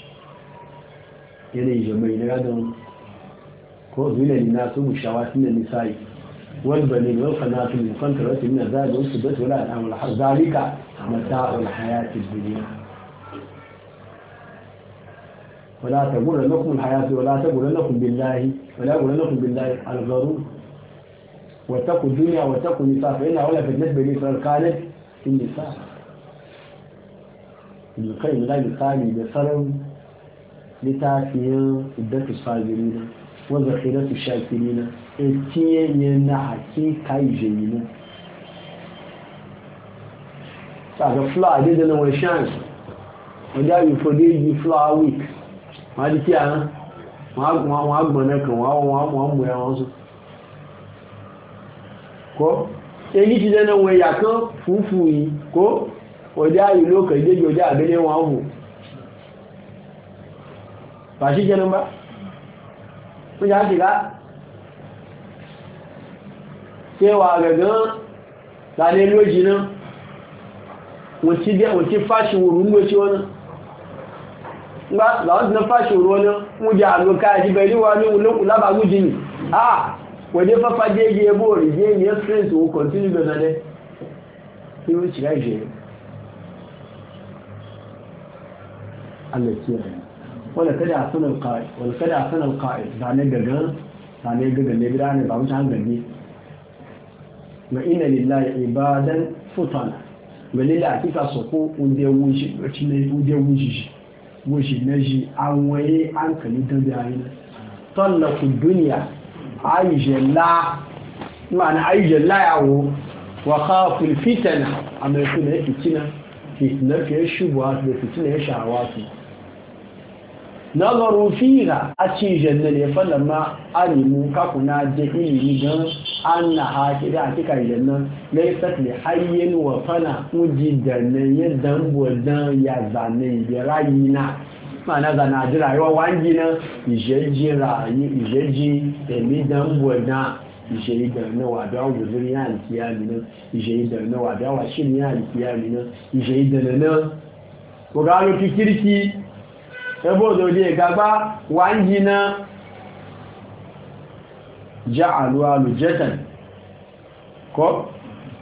yanayi jama'i na gadon ko zuwa na su mushawatin da nisa'i والبنين والقناطر المقنطرة من الذهب والفضة والأنعام والحرث ذلك متاع الحياة الدنيا ولا تغرنكم الحياة ولا تغرنكم بالله الغرور واتقوا الدنيا واتقوا النساء فإنها ولا فتنة بني إسرائيل كانت في النساء ابن القيم لا يقال بصرم لتعفيا عدة الصابرين وذخيرة الشاكرين etiyen na hakika ijeyina saka flower dey na we chance o da you for dey flower week ma di ti an wa agbon na kan wa mu ya won so ko eyi ti dey na we ya kan fufu yi ko o da you lo kan dey jo da abele won hu ba shi kenan ba ko ya diga cewa gagan zane loji nan wace fashi wurin loci wani ba za wasu na fashi wurin wani muje a loka ya ji bai riwa ne wulon kula ba guji ne a wọ́n fáfá déédé ẹbọ́ òrìdé ní ẹ́fẹ́ǹsì ó kọ̀ntínú gbẹ̀nàdẹ́ tí ó ṣìgá ìṣẹ́ alẹ́kí rẹ̀ wọ́n lẹ́kẹ́dẹ̀ àsánà alƙa'id zane gagan ne bira ne ba mutane gaggi ga ina lillahi ibadan futana ga lila akika soko unde wuji na ji an waye an kali don da yayi tallaku duniya ayyalla ma'ana ayyalla yawo wa khaful fitana amma kuma fitina fiye shubuwa da fitina ya shahawa su nazaru fiha a ci janna ne falamma alimu kakuna da ilimi don an na haƙi da hakika janna laisat li hayyin wa fana uji da nan ya dambo dan ya zane da rayina mana zana ji rayuwa wangi na ijeji rayu ijeji emi dambo dan ijeyi da na wadawa guzuri ya alkiyami nan ijeyi da na wadawa shirin ya alkiyami nan ijeyi da na ko gano kirki ebo dole gaba wangi na ja'alu alujatan ko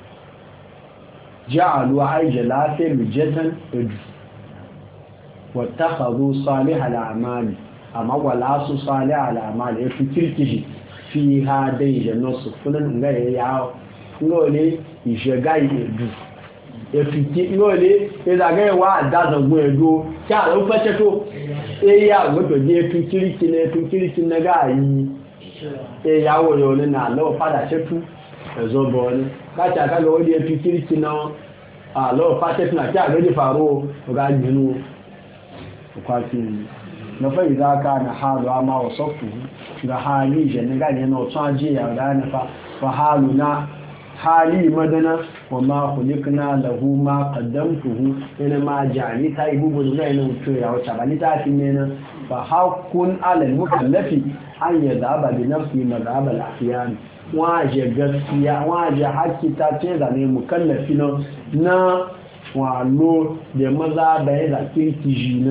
ja'alu ajlafil lujatan edu wattakhadhu salih al'amali amma wala su salih al'amali ya fikirki fi hadai jannasu fulan ga yawo ngole ishegai edu efiti ngole ezagayewa adazangun edu kí àrùn pẹ́ṣẹ́ tó èyí àgbọ́dọ̀ ní ẹtùkìrìkì nẹ́gà yìí èyàwó rẹ̀ olè náà lọ́wọ́ padà ṣẹ́tù ẹ̀zọ́bọ̀ ní láti àkágbà ó di ẹtùkìrìkì náà lọ́wọ́ pàṣẹ́tù náà kí àgbẹ́dẹ̀ fàáró ọ̀gá jùlọ ọkwàtí lọ́fẹ́ ìdáka na hálù a máa ọ̀sọ́fù ga hálì ìjẹ̀nẹ́gà ní ọ̀tún ajé yàrá nípa fàhálù náà hali madana wa ma khuliqna lahu ma qaddamtuhu ina ma jani ta ibugo da ina mutu ya wata bani ta fi ne na fa haqqun ala al-mukallafi an yadaba bi nafsi madhab al-ahyan wa je gaskiya wa je hakki ta ce da ne mukallafi na wa lo da maza da ya da kirki jina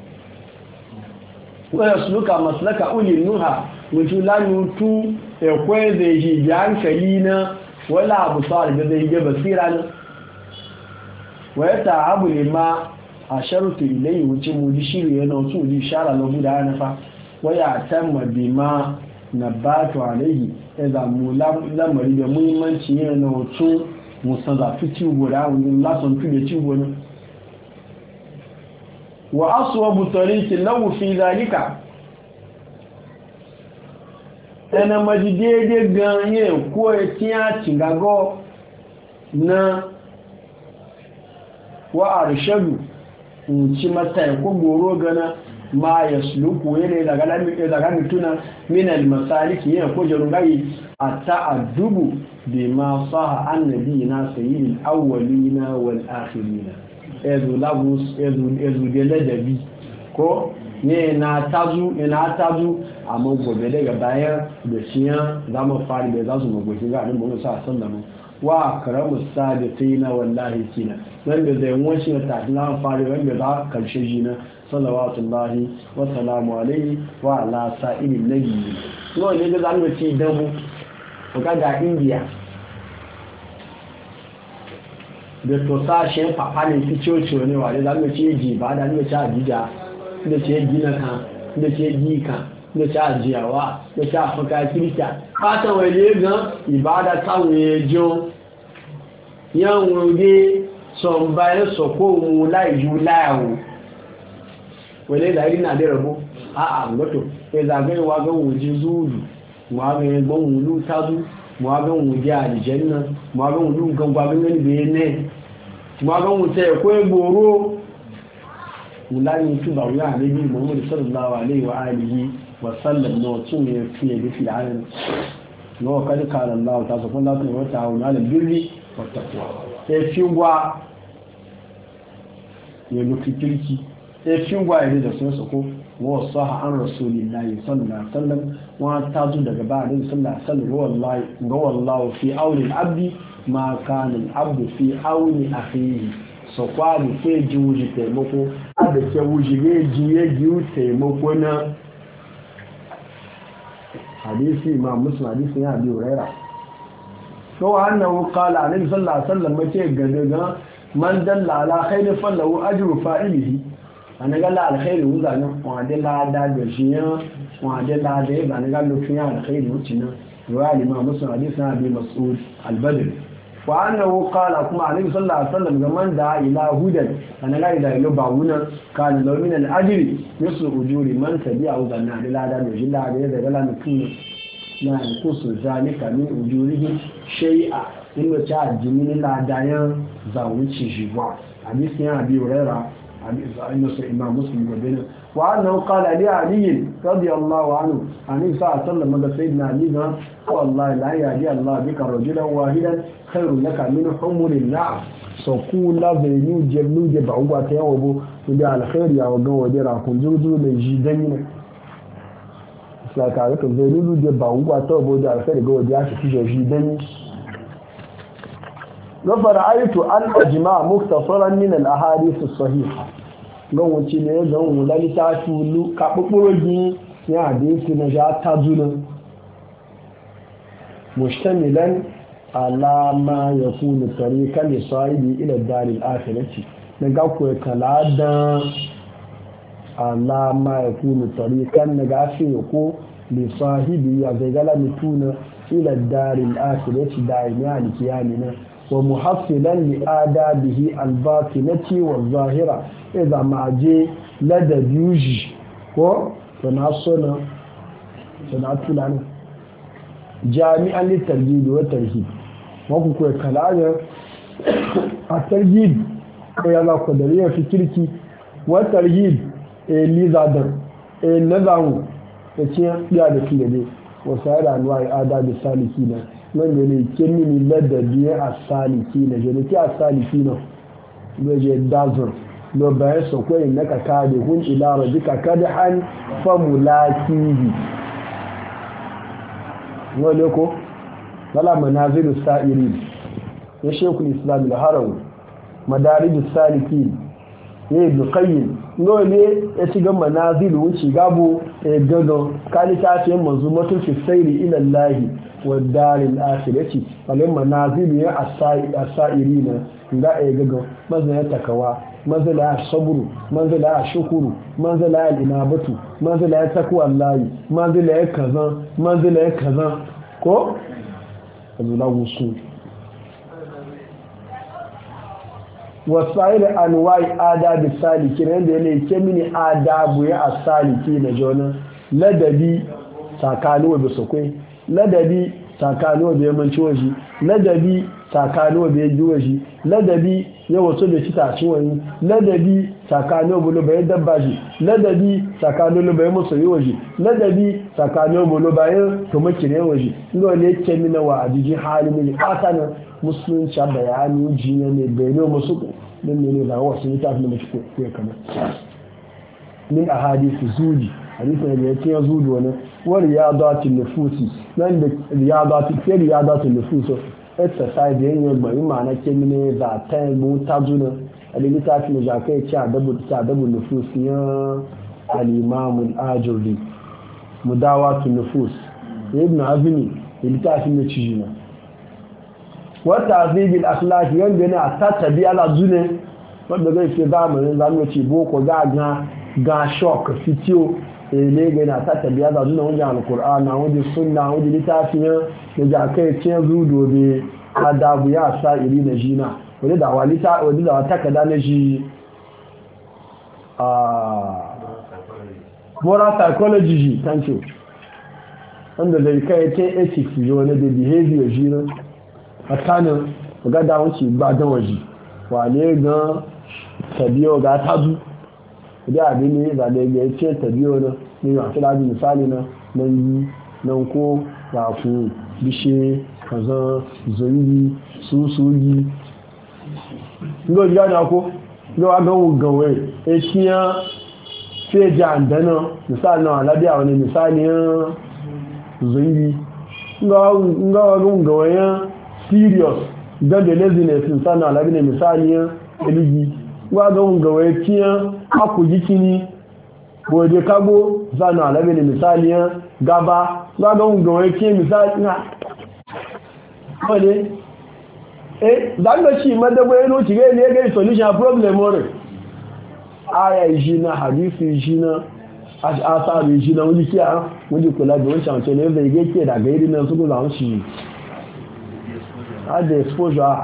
wa yasluka maslaka ulil nuha wujulanu tu ekwe da ji hankali na wala abu sa'ad da zai yi basira ne wa ya ta'abu ne ma a sharutu ilayi wuce mu ji shiri yana wasu ji shara na buda ya nafa wa ya tamma bi ma na batu alaihi ya zamu lamari da muhimmanci yana wasu musan zafi ciwo da wani lason tu da ciwo ne wa asuwa butariki lau fi zalika ẹna majidede ganye ko eti a cingago na wa arshadu ci mata ko goro gana ma yasluku yana daga mituna min almasaliki yana ko jarungai ata'addubu bima saha annabiyina sayyidil awwalina wal akhirina ezu deladabi ko ne na tazu amma gobe daga bayan da shiyan zama fari da za su magwashi ga annabi Muhammad sallallahu alaihi wasallam wa karamu sadiqina wallahi kina wanda zai wanci da tafiyan fari wanda za karshe jina sallallahu wa salamu alaihi wa ala sa'ilin nabi no ne ga zan ci damu ko ga India da to sashen papa ne ki coco ne wa da zan ci ji ba da ne ci Abuja da ce gina kan da ce gika da ce ajiyawa da ce afirka kirista fata wale gan ibada táwọn ẹjọ́ yan wòye sọmbá ẹ sọkó mú láìjú láàwò wale láìrí náà dẹ̀ rẹ̀bọ́ àgbọ́tọ̀ ẹzàgbẹ́ ìwàgán wòjí zúùdù mọ́agán ẹgbọ́n wòlú tádú mọ́agán wòjí àdìjẹ́ náà mọ́agán wòlú gangbagán mulani tu ba wuya ne bi Muhammad sallallahu alaihi wa alihi wa sallam no tun ne fiye da fi'alin no kad kana Allah ta subhanahu wa ta'ala ala birri wa taqwa e fiwa ne mutikirki e fiwa ne da sun sako wa saha an rasulillahi sallallahu alaihi wasallam wa tazu daga ba'da sallallahu alaihi wallahi ga wallahu fi auni al-abdi ma kana al-abdu fi auni akhihi so kwani ke juji taimako da ke wuji ne juye jiyu taimako na hadisi imam muslim hadisi ya abi hurairah so annahu qala annabi sallallahu alaihi wasallam mace gadaga man dalla ala khairin falahu ajru fa'ilihi anaga la alkhairu wuzana wa de la da gashiya wa de la de anaga lufiya alkhairu wucina wa imam muslim hadisi ya abi mas'ud al-badri wa annahu qala kuma annabi sallallahu alaihi wasallam ga man da ila hudan anaga ila ilo bawuna kana law min al-ajri yusu ujuri man tabi'a wuzana de la da jilla de da la mutuna na kusu zalika min ujurihi shay'a inda ta jimini ladayan zawuci shi ba hadisi ya abi hurairah hadisi imam muslim gobena wa annahu qala li ali radiyallahu anhu ani sallallahu alaihi sayyidina ali na wallahi la yahdi allah bika rajulan wahidan khairun laka min humulin na'am so kula bayinu jebnu je ba uba ta yawo bo da alkhairi ya waga wadira kun zuru mai jidan saka to zai lulu da ba uwa ta bo da alfari ga wajen shi shi dan gafara ayatu an ajma muktasaran min al ahadith as sahiha gan wuce ne ga mu da litafi lu ka buburogi ya hadisi na ja tazuna mushtamilan ala ma yakunu tariqan li sahibi ila dar al akhirati daga ko kala da alama ya kunu tarikan na gafi ko da sahibi ya zaigala mutuna ila darin akhirati da ina alkiyamina wa muhassilan li adabihi albatinati wa zahira idan ma je ladabi ko tunasuna tunatulana jami'an li targhib wa tarhib wa ku ko kalaya a targhib ko ya la ko da ya fikirki wa targhib lizadan nazamu da ce ya da fi gade wasu ya ranuwa ya ada da saliki na nan da ne kemini ladabi a saliki na jeniki a saliki na gaje dazin lo bayan sakwai na ka kade hun ilara jika kada an famulakihi wale ko wala manazilu sa'iri ya shekul islam al-harawi madarij saliki ya yi bukayin nole ya ci gan manazilu wuce gabo ya gado kalita fiye manzu matufi sairi ilallahi wa darin asirci walin manazilu ya asa'iri na ga ya gado mazana ya takawa manzala ya saburu manzala ya shukuru manzala ya inabatu manzala ya takuwa layi manzala ya kazan ko? azula wusu wasa'il anwa'i adabi saliki nan da yana ke mini adabu ya asaliki na jona ladabi tsakanin da sakwai ladabi tsakanin da yamanci waje ladabi tsakanin da ya ji waje ladabi ya wato da kita ci wani ladabi tsakanin bulu bayan dabba shi ladabi tsakanin bayan musu yi waje ladabi tsakanin bulu bayan tumakire waje inda wani yake mina wa a jijin hali mini ƙasa musulunci bayani jiya ne bayanin musu din ne da wasu ne tafi da mace ko kama min ahadisi zudi hadisi ne yake ya zudi wani wa riyadatul nufusi nan da riyadatul nufusi exercise yin yin gbari ma'ana ke mine za ta yi mu ta zuna a da littafi ne za ka yi ci adabu nufusi ya al-imam al-ajurri mudawatul nufus ibn azmi littafi ne ci jina wata azibil akhlaqi yanda ne a tattabi ala zune wanda zai ce zamanin zamu ce boko ga shock fitiyo ne ga na tattabi ala zune wajen alqur'ani wajen sunna wajen littafi ne da ja kai ce zudo be adabu ya sa iri na jina wanda da walita wanda da takada na ji moral psychology ji thank you wanda zai kai ce ethics yo ne da behavior jina tsakanin gada wuce ba don waje wale gan tabiyo ga tazu da abin ne da ya ce tabiyo na ne masu labi misali na nan yi nan ko rafu bishe kazan zanyi susugi ngo ji gani ako ngo a gan gawe etiyan feja andana misali na alabi a wani misali zanyi ngo gawe serious don da laziness sana alabi ne misaliyan eligi wa ga mun gawaye kiyan aku jikini gode kago sana alabi ne misaliyan gaba za ga mun gawaye ke misali na wale zanga shi madaba yano ci ga ne ga solution problem ore aya shi na hadisi shi na asabi shi na wani kiya wani kula da wancan ce ne bai gake da gairi nan su kula shi ada exposure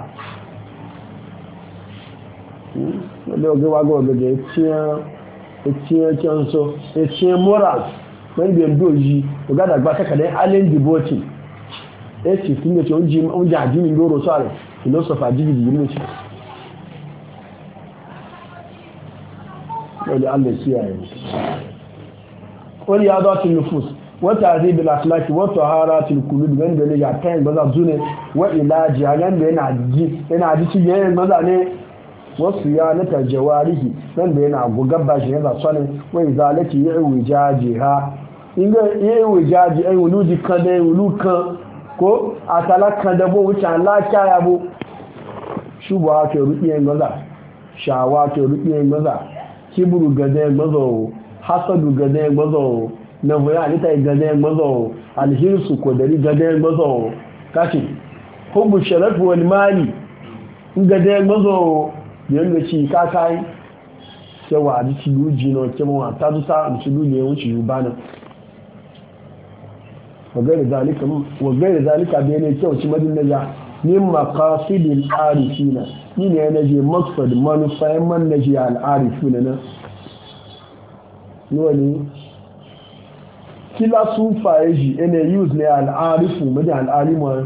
wale oge wago oge da etiyan kyanso etiyan moral wani bai doji oga da gba takadai allen devoting eti fún mi tí oúnjẹ àjíní lóró sáré philosopher jíjì yìí lóṣì lórí alẹ́ sí ààrẹ wọ́n yá dọ́ tí nufus wọ́n tààrí ibi láti wọ́n tọ̀ ara tí kùlù bí wọ́n bẹ̀rẹ̀ yà tẹ́ ìgbọ́nà zúnẹ̀ wọ́n ìlàjì àgbẹ̀mẹ̀ yana àjí tí yẹn gbọ́nà ní wọ́n sì yá ní tàjẹwà ríhì wọ́n bẹ̀rẹ̀ na gugabba shi yana sọ́ni wọ́n ìzálẹ́kì yẹ́ ìwèjájì ha yẹ́ ìwèjájì ẹ̀yìn olúdi kan dẹ̀ olú kan ko a talakan da bo wuce lafiya ya bo shubuwa ke rukiyen maza shawa ke rukiyen maza kiburu gade mazo hasadu gade mazo na voya alita gade mazo alhirsu kodari gade mazo kashi hubbu sharafu wal mali gade mazo yanda ci kakai cewa a ci luji no kewa ta dusa a ci luji ya wuce yubana وغير ذلك بين كيوش مدينة من مقاصد العارفين من ينجي مقصد منفع من نجي العارفين نولي كلا صوفا يجي أنا يوز لي العارف مدي العالم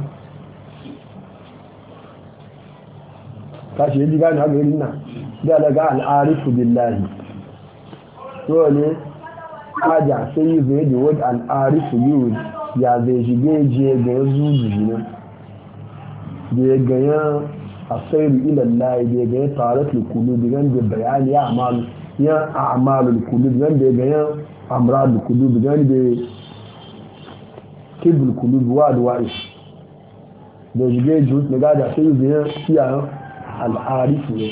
كاشي يجي قال هذا يقولنا قال العارف بالله نولي حاجة سيزي يجي ود العارف يوز ya zai shige je ga ya zuzu shi nan da ya ganya a sairu ilallahi da ya ganya taratul kulubi gan da bayani ya amalul kulubi gan da ya ganya amradul kulubi gan da kibul kulubi wa da wa'i da shige ji na gada sai zai siya al'arifu ne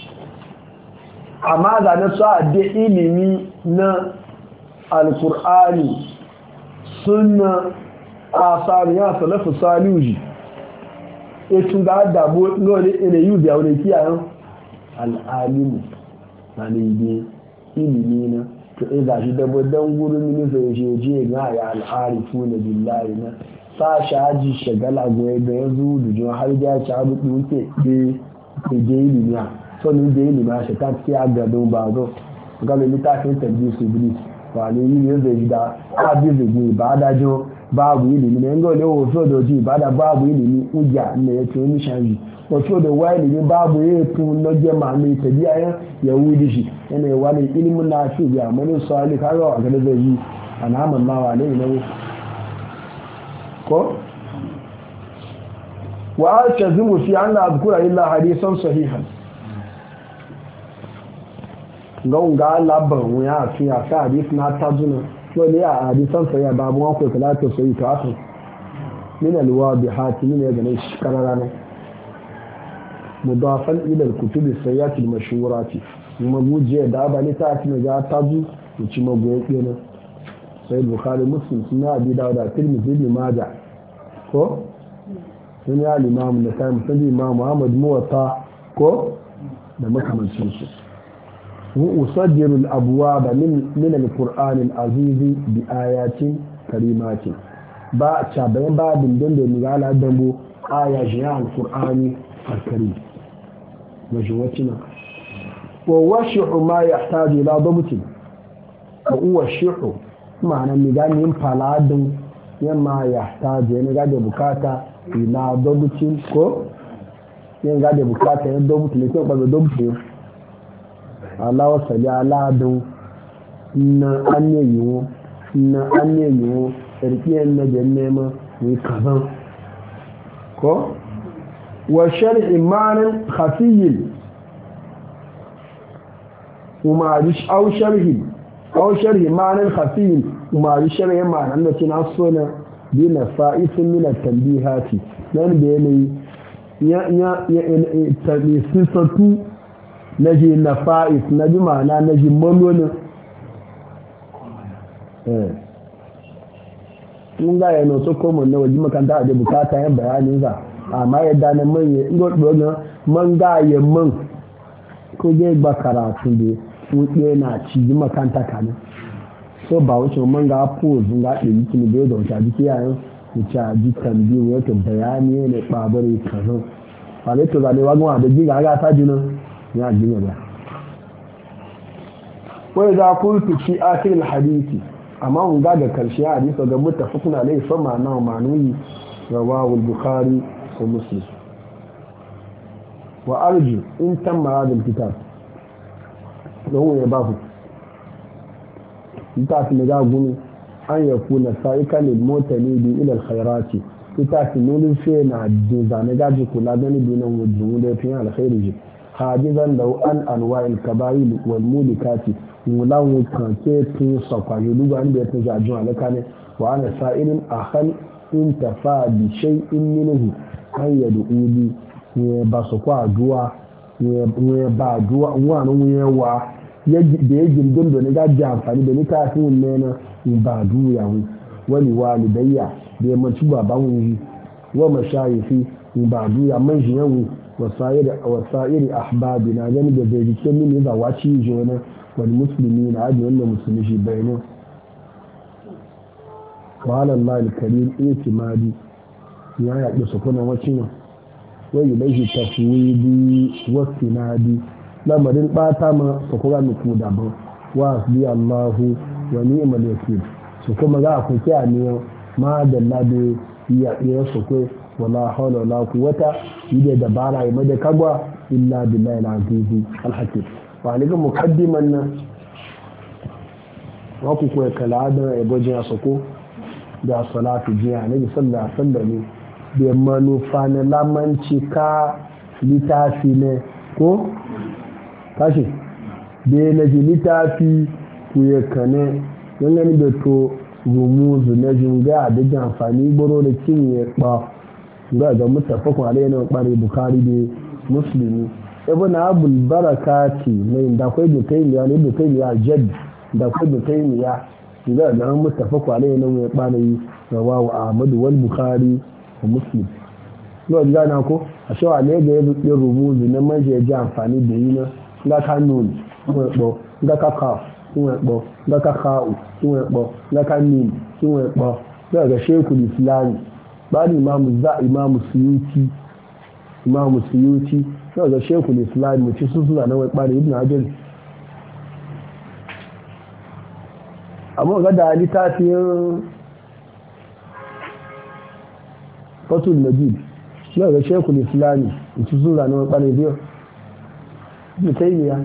amma zane su a da ilimi na alkur'ani sunna asari ya salafu saliuji etun ga dabo lori ene yubi awon kiyayen al'alimu na ne ide ilimi na to iza shi dabo dan gurin minisa ya je ga ya al'arifu na billahi na sa shaji shagala goye da ya zu dujun har ya ci abu duke ke je ilimi ya so ni je ilimi ya shaitan siya ga don ba zo ga mai littafin tabbisu iblis wani yi ne zai da abin ba da jo babu ilimi ne ngo le wo so do ji ba da babu ilimi uja ne ya ce ni shanji o so do wa ilimi babu ye tun no je ma mi te biya ya yahudi shi ene wani ilimin na shi ya mani sali ka ga ga da zai yi anaman ma wa ne ne ko wa atazimu fi anna azkura illa hadisan sahihan ga labar ya fi ya ka hadis na tajuna to ne a hadisan sai ya babu wa ko kala to sai ta asu min alwadihat min ya gane shi karara ne mudafan ila alkutub as-sayyat al-mashhurat maguje da ba ne ta ci ga taju to ci magoye kenan sai bukhari muslim suna abi dawud tirmidhi ibn majah ko sun ya al-imam nasai muslim imam muhammad muwatta ko da makamancin su وأصدر الأبواب من القرآن العزيز بآيات كريمات شابين بعد من مغالا دمو آية جاء القرآن الكريم وجوتنا ووشح ما يحتاج إلى ضبط ووشح معنى مغالا ينفع يما يحتاج ينغاد بكاتا إلى ضبط ينغاد بكاتا ينضبط لكي ضبط aláwọ̀ sẹ̀lẹ̀ aláàdùn na anyayiwo ẹ̀rìkíyàn nẹ́jẹ̀ nẹ́mọ́ ní kàzán ko wa shar'i ma'anin khafiyyin au sharhi ma'anin khafiyyin umari sharhi ma'anin da kina so na bi na fa'isin min at-tanbihati nan da ya sisatu naji na fa'is na bi ma'ana naji manonin mun ga yana so ko mun na waje makanta da bukata yan bayanin sa amma yadda na manye ndo dogon man ga ya man ko je ba karatu da wuce na ci makanta kana so ba wuce man ga po zun ga ɗin kini da wata jiki yayin wuce ji tambi wato bayani ne babare kazo ba ne to zane wagon da ji ga ta jinin ya jinya ba wai za ku fi akhir hadisi amma mun ga da karshe hadisi ga muttafaqun alayhi fa ma'ana ma'nuni rawahu al-bukhari wa muslim wa arju in tamma hadha al-kitab don ya babu ita ne ga gumi an yakuna sa'ika lil mutalibi ila al-khairati ita nulin fe na da ne ga ji kula gani dinan wujun da fi al-khairi ji hajizan law an anwa'il kaba'il wal mulikati mulan kan ke tun sakwayo duba an da ta jaju alaka ne wa ana sa'irin akhal in tafa bi shay'in minhu an yad'uli ne ba su kwa duwa ne ba duwa wani ne wa ya da ya gindin da ne ga ji amfani da ni ta fi ne na ba duya wani walidayya da ya manci baban wuri wa mashayifi ba duya man shi yawi wasa'iri ahbabi na gani da zai jike mini za waci jona wani musulmi na aji wanda musulmi shi bayanin wahalar lalil karim itimadi ya yaƙi su kuna wacin wai ilaihi tafwidi wasu nadi lamarin ɓata ma su kura mutu daban wa asbi allahu wa ni'mal wakil su kuma za a kuke a niyan ma da labe iya su kai wala hawla wala quwwata ide dabara yi mada kagwa illa billahi al-aziz al-hakim wa alika muqaddiman nan wa ku ko kala da e bojin asoko da salatu jiya nabi sallallahu alaihi wasallam da manufa na lamanci ka litafi ne ko kashi da na ji litafi ku ya kane yan da to rumuzu na jinga da amfani gboro da kinye ba ga muttafaqun alayhi na bari bukhari da muslimi ibn abul barakati ne da kai da taymiya ne da taymiya jadd da kai da taymiya ga muttafaqun alayhi na bari rawahu ahmad wal bukhari wa muslim no da na ko a shawa ne ga yin rumuzu na manje ji amfani da yi na ga kanun ko bo ga kaka ko bo ga kakau ko bo ga kanin ko bo ga shekul islam bani imamu suyuti yau da shekul islam mutu sun suna na wai ɓari ibn hajar amma ga da littafin fatul najib yau da shekul islam mutu suna na wai ɓari biyu ibn taymiya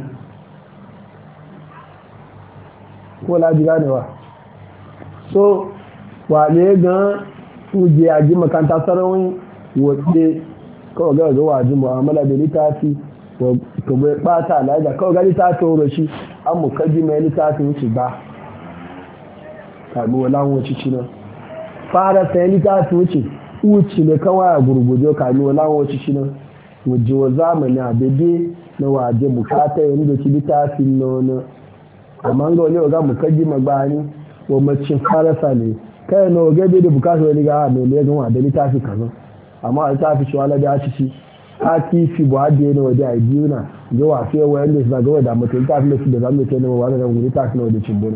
ko laji ganewa so wane gan kuje a ji makanta sarawin wadde kawai ga ga wajen mu'amala da littafi to bai bata alaja kawai ga littafi wuro shi an mu kaji mai littafin wuce ba kami wala wuce ci nan fara sai littafi wuce ne kawai a gurguje kami wala wuce ci nan waje wa zamani a bebe na waje bukata yanzu da ci littafin nono amma ga wani ga mu kaji magbani wa macin farasa ne kai na gabe da bukatar wani ga mai legan wa da littafi kaza amma a littafi shi wala da ci a kifi bu hadiye na waje a biyu na ga wa fiye wa yanda suna ga wadda mutum littafi da su da zamu ta nema wani rangu littafi na waje cimbuna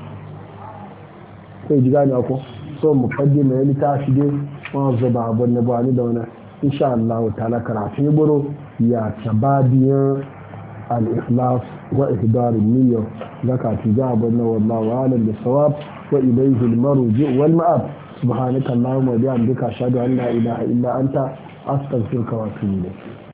sai ji gane ako so mu kaddi mai littafi dai wani zaba abin na bani da wani insha Allah ta'ala karatu ya buro ya tababiyan al-ikhlas wa ihdar an-niyya zakati ga abin na wallahu a'lam bis-sawab وإليه المرجع والمآب سبحانك اللهم وبحمدك أشهد أن لا إله إلا أنت أستغفرك وأتوب إليك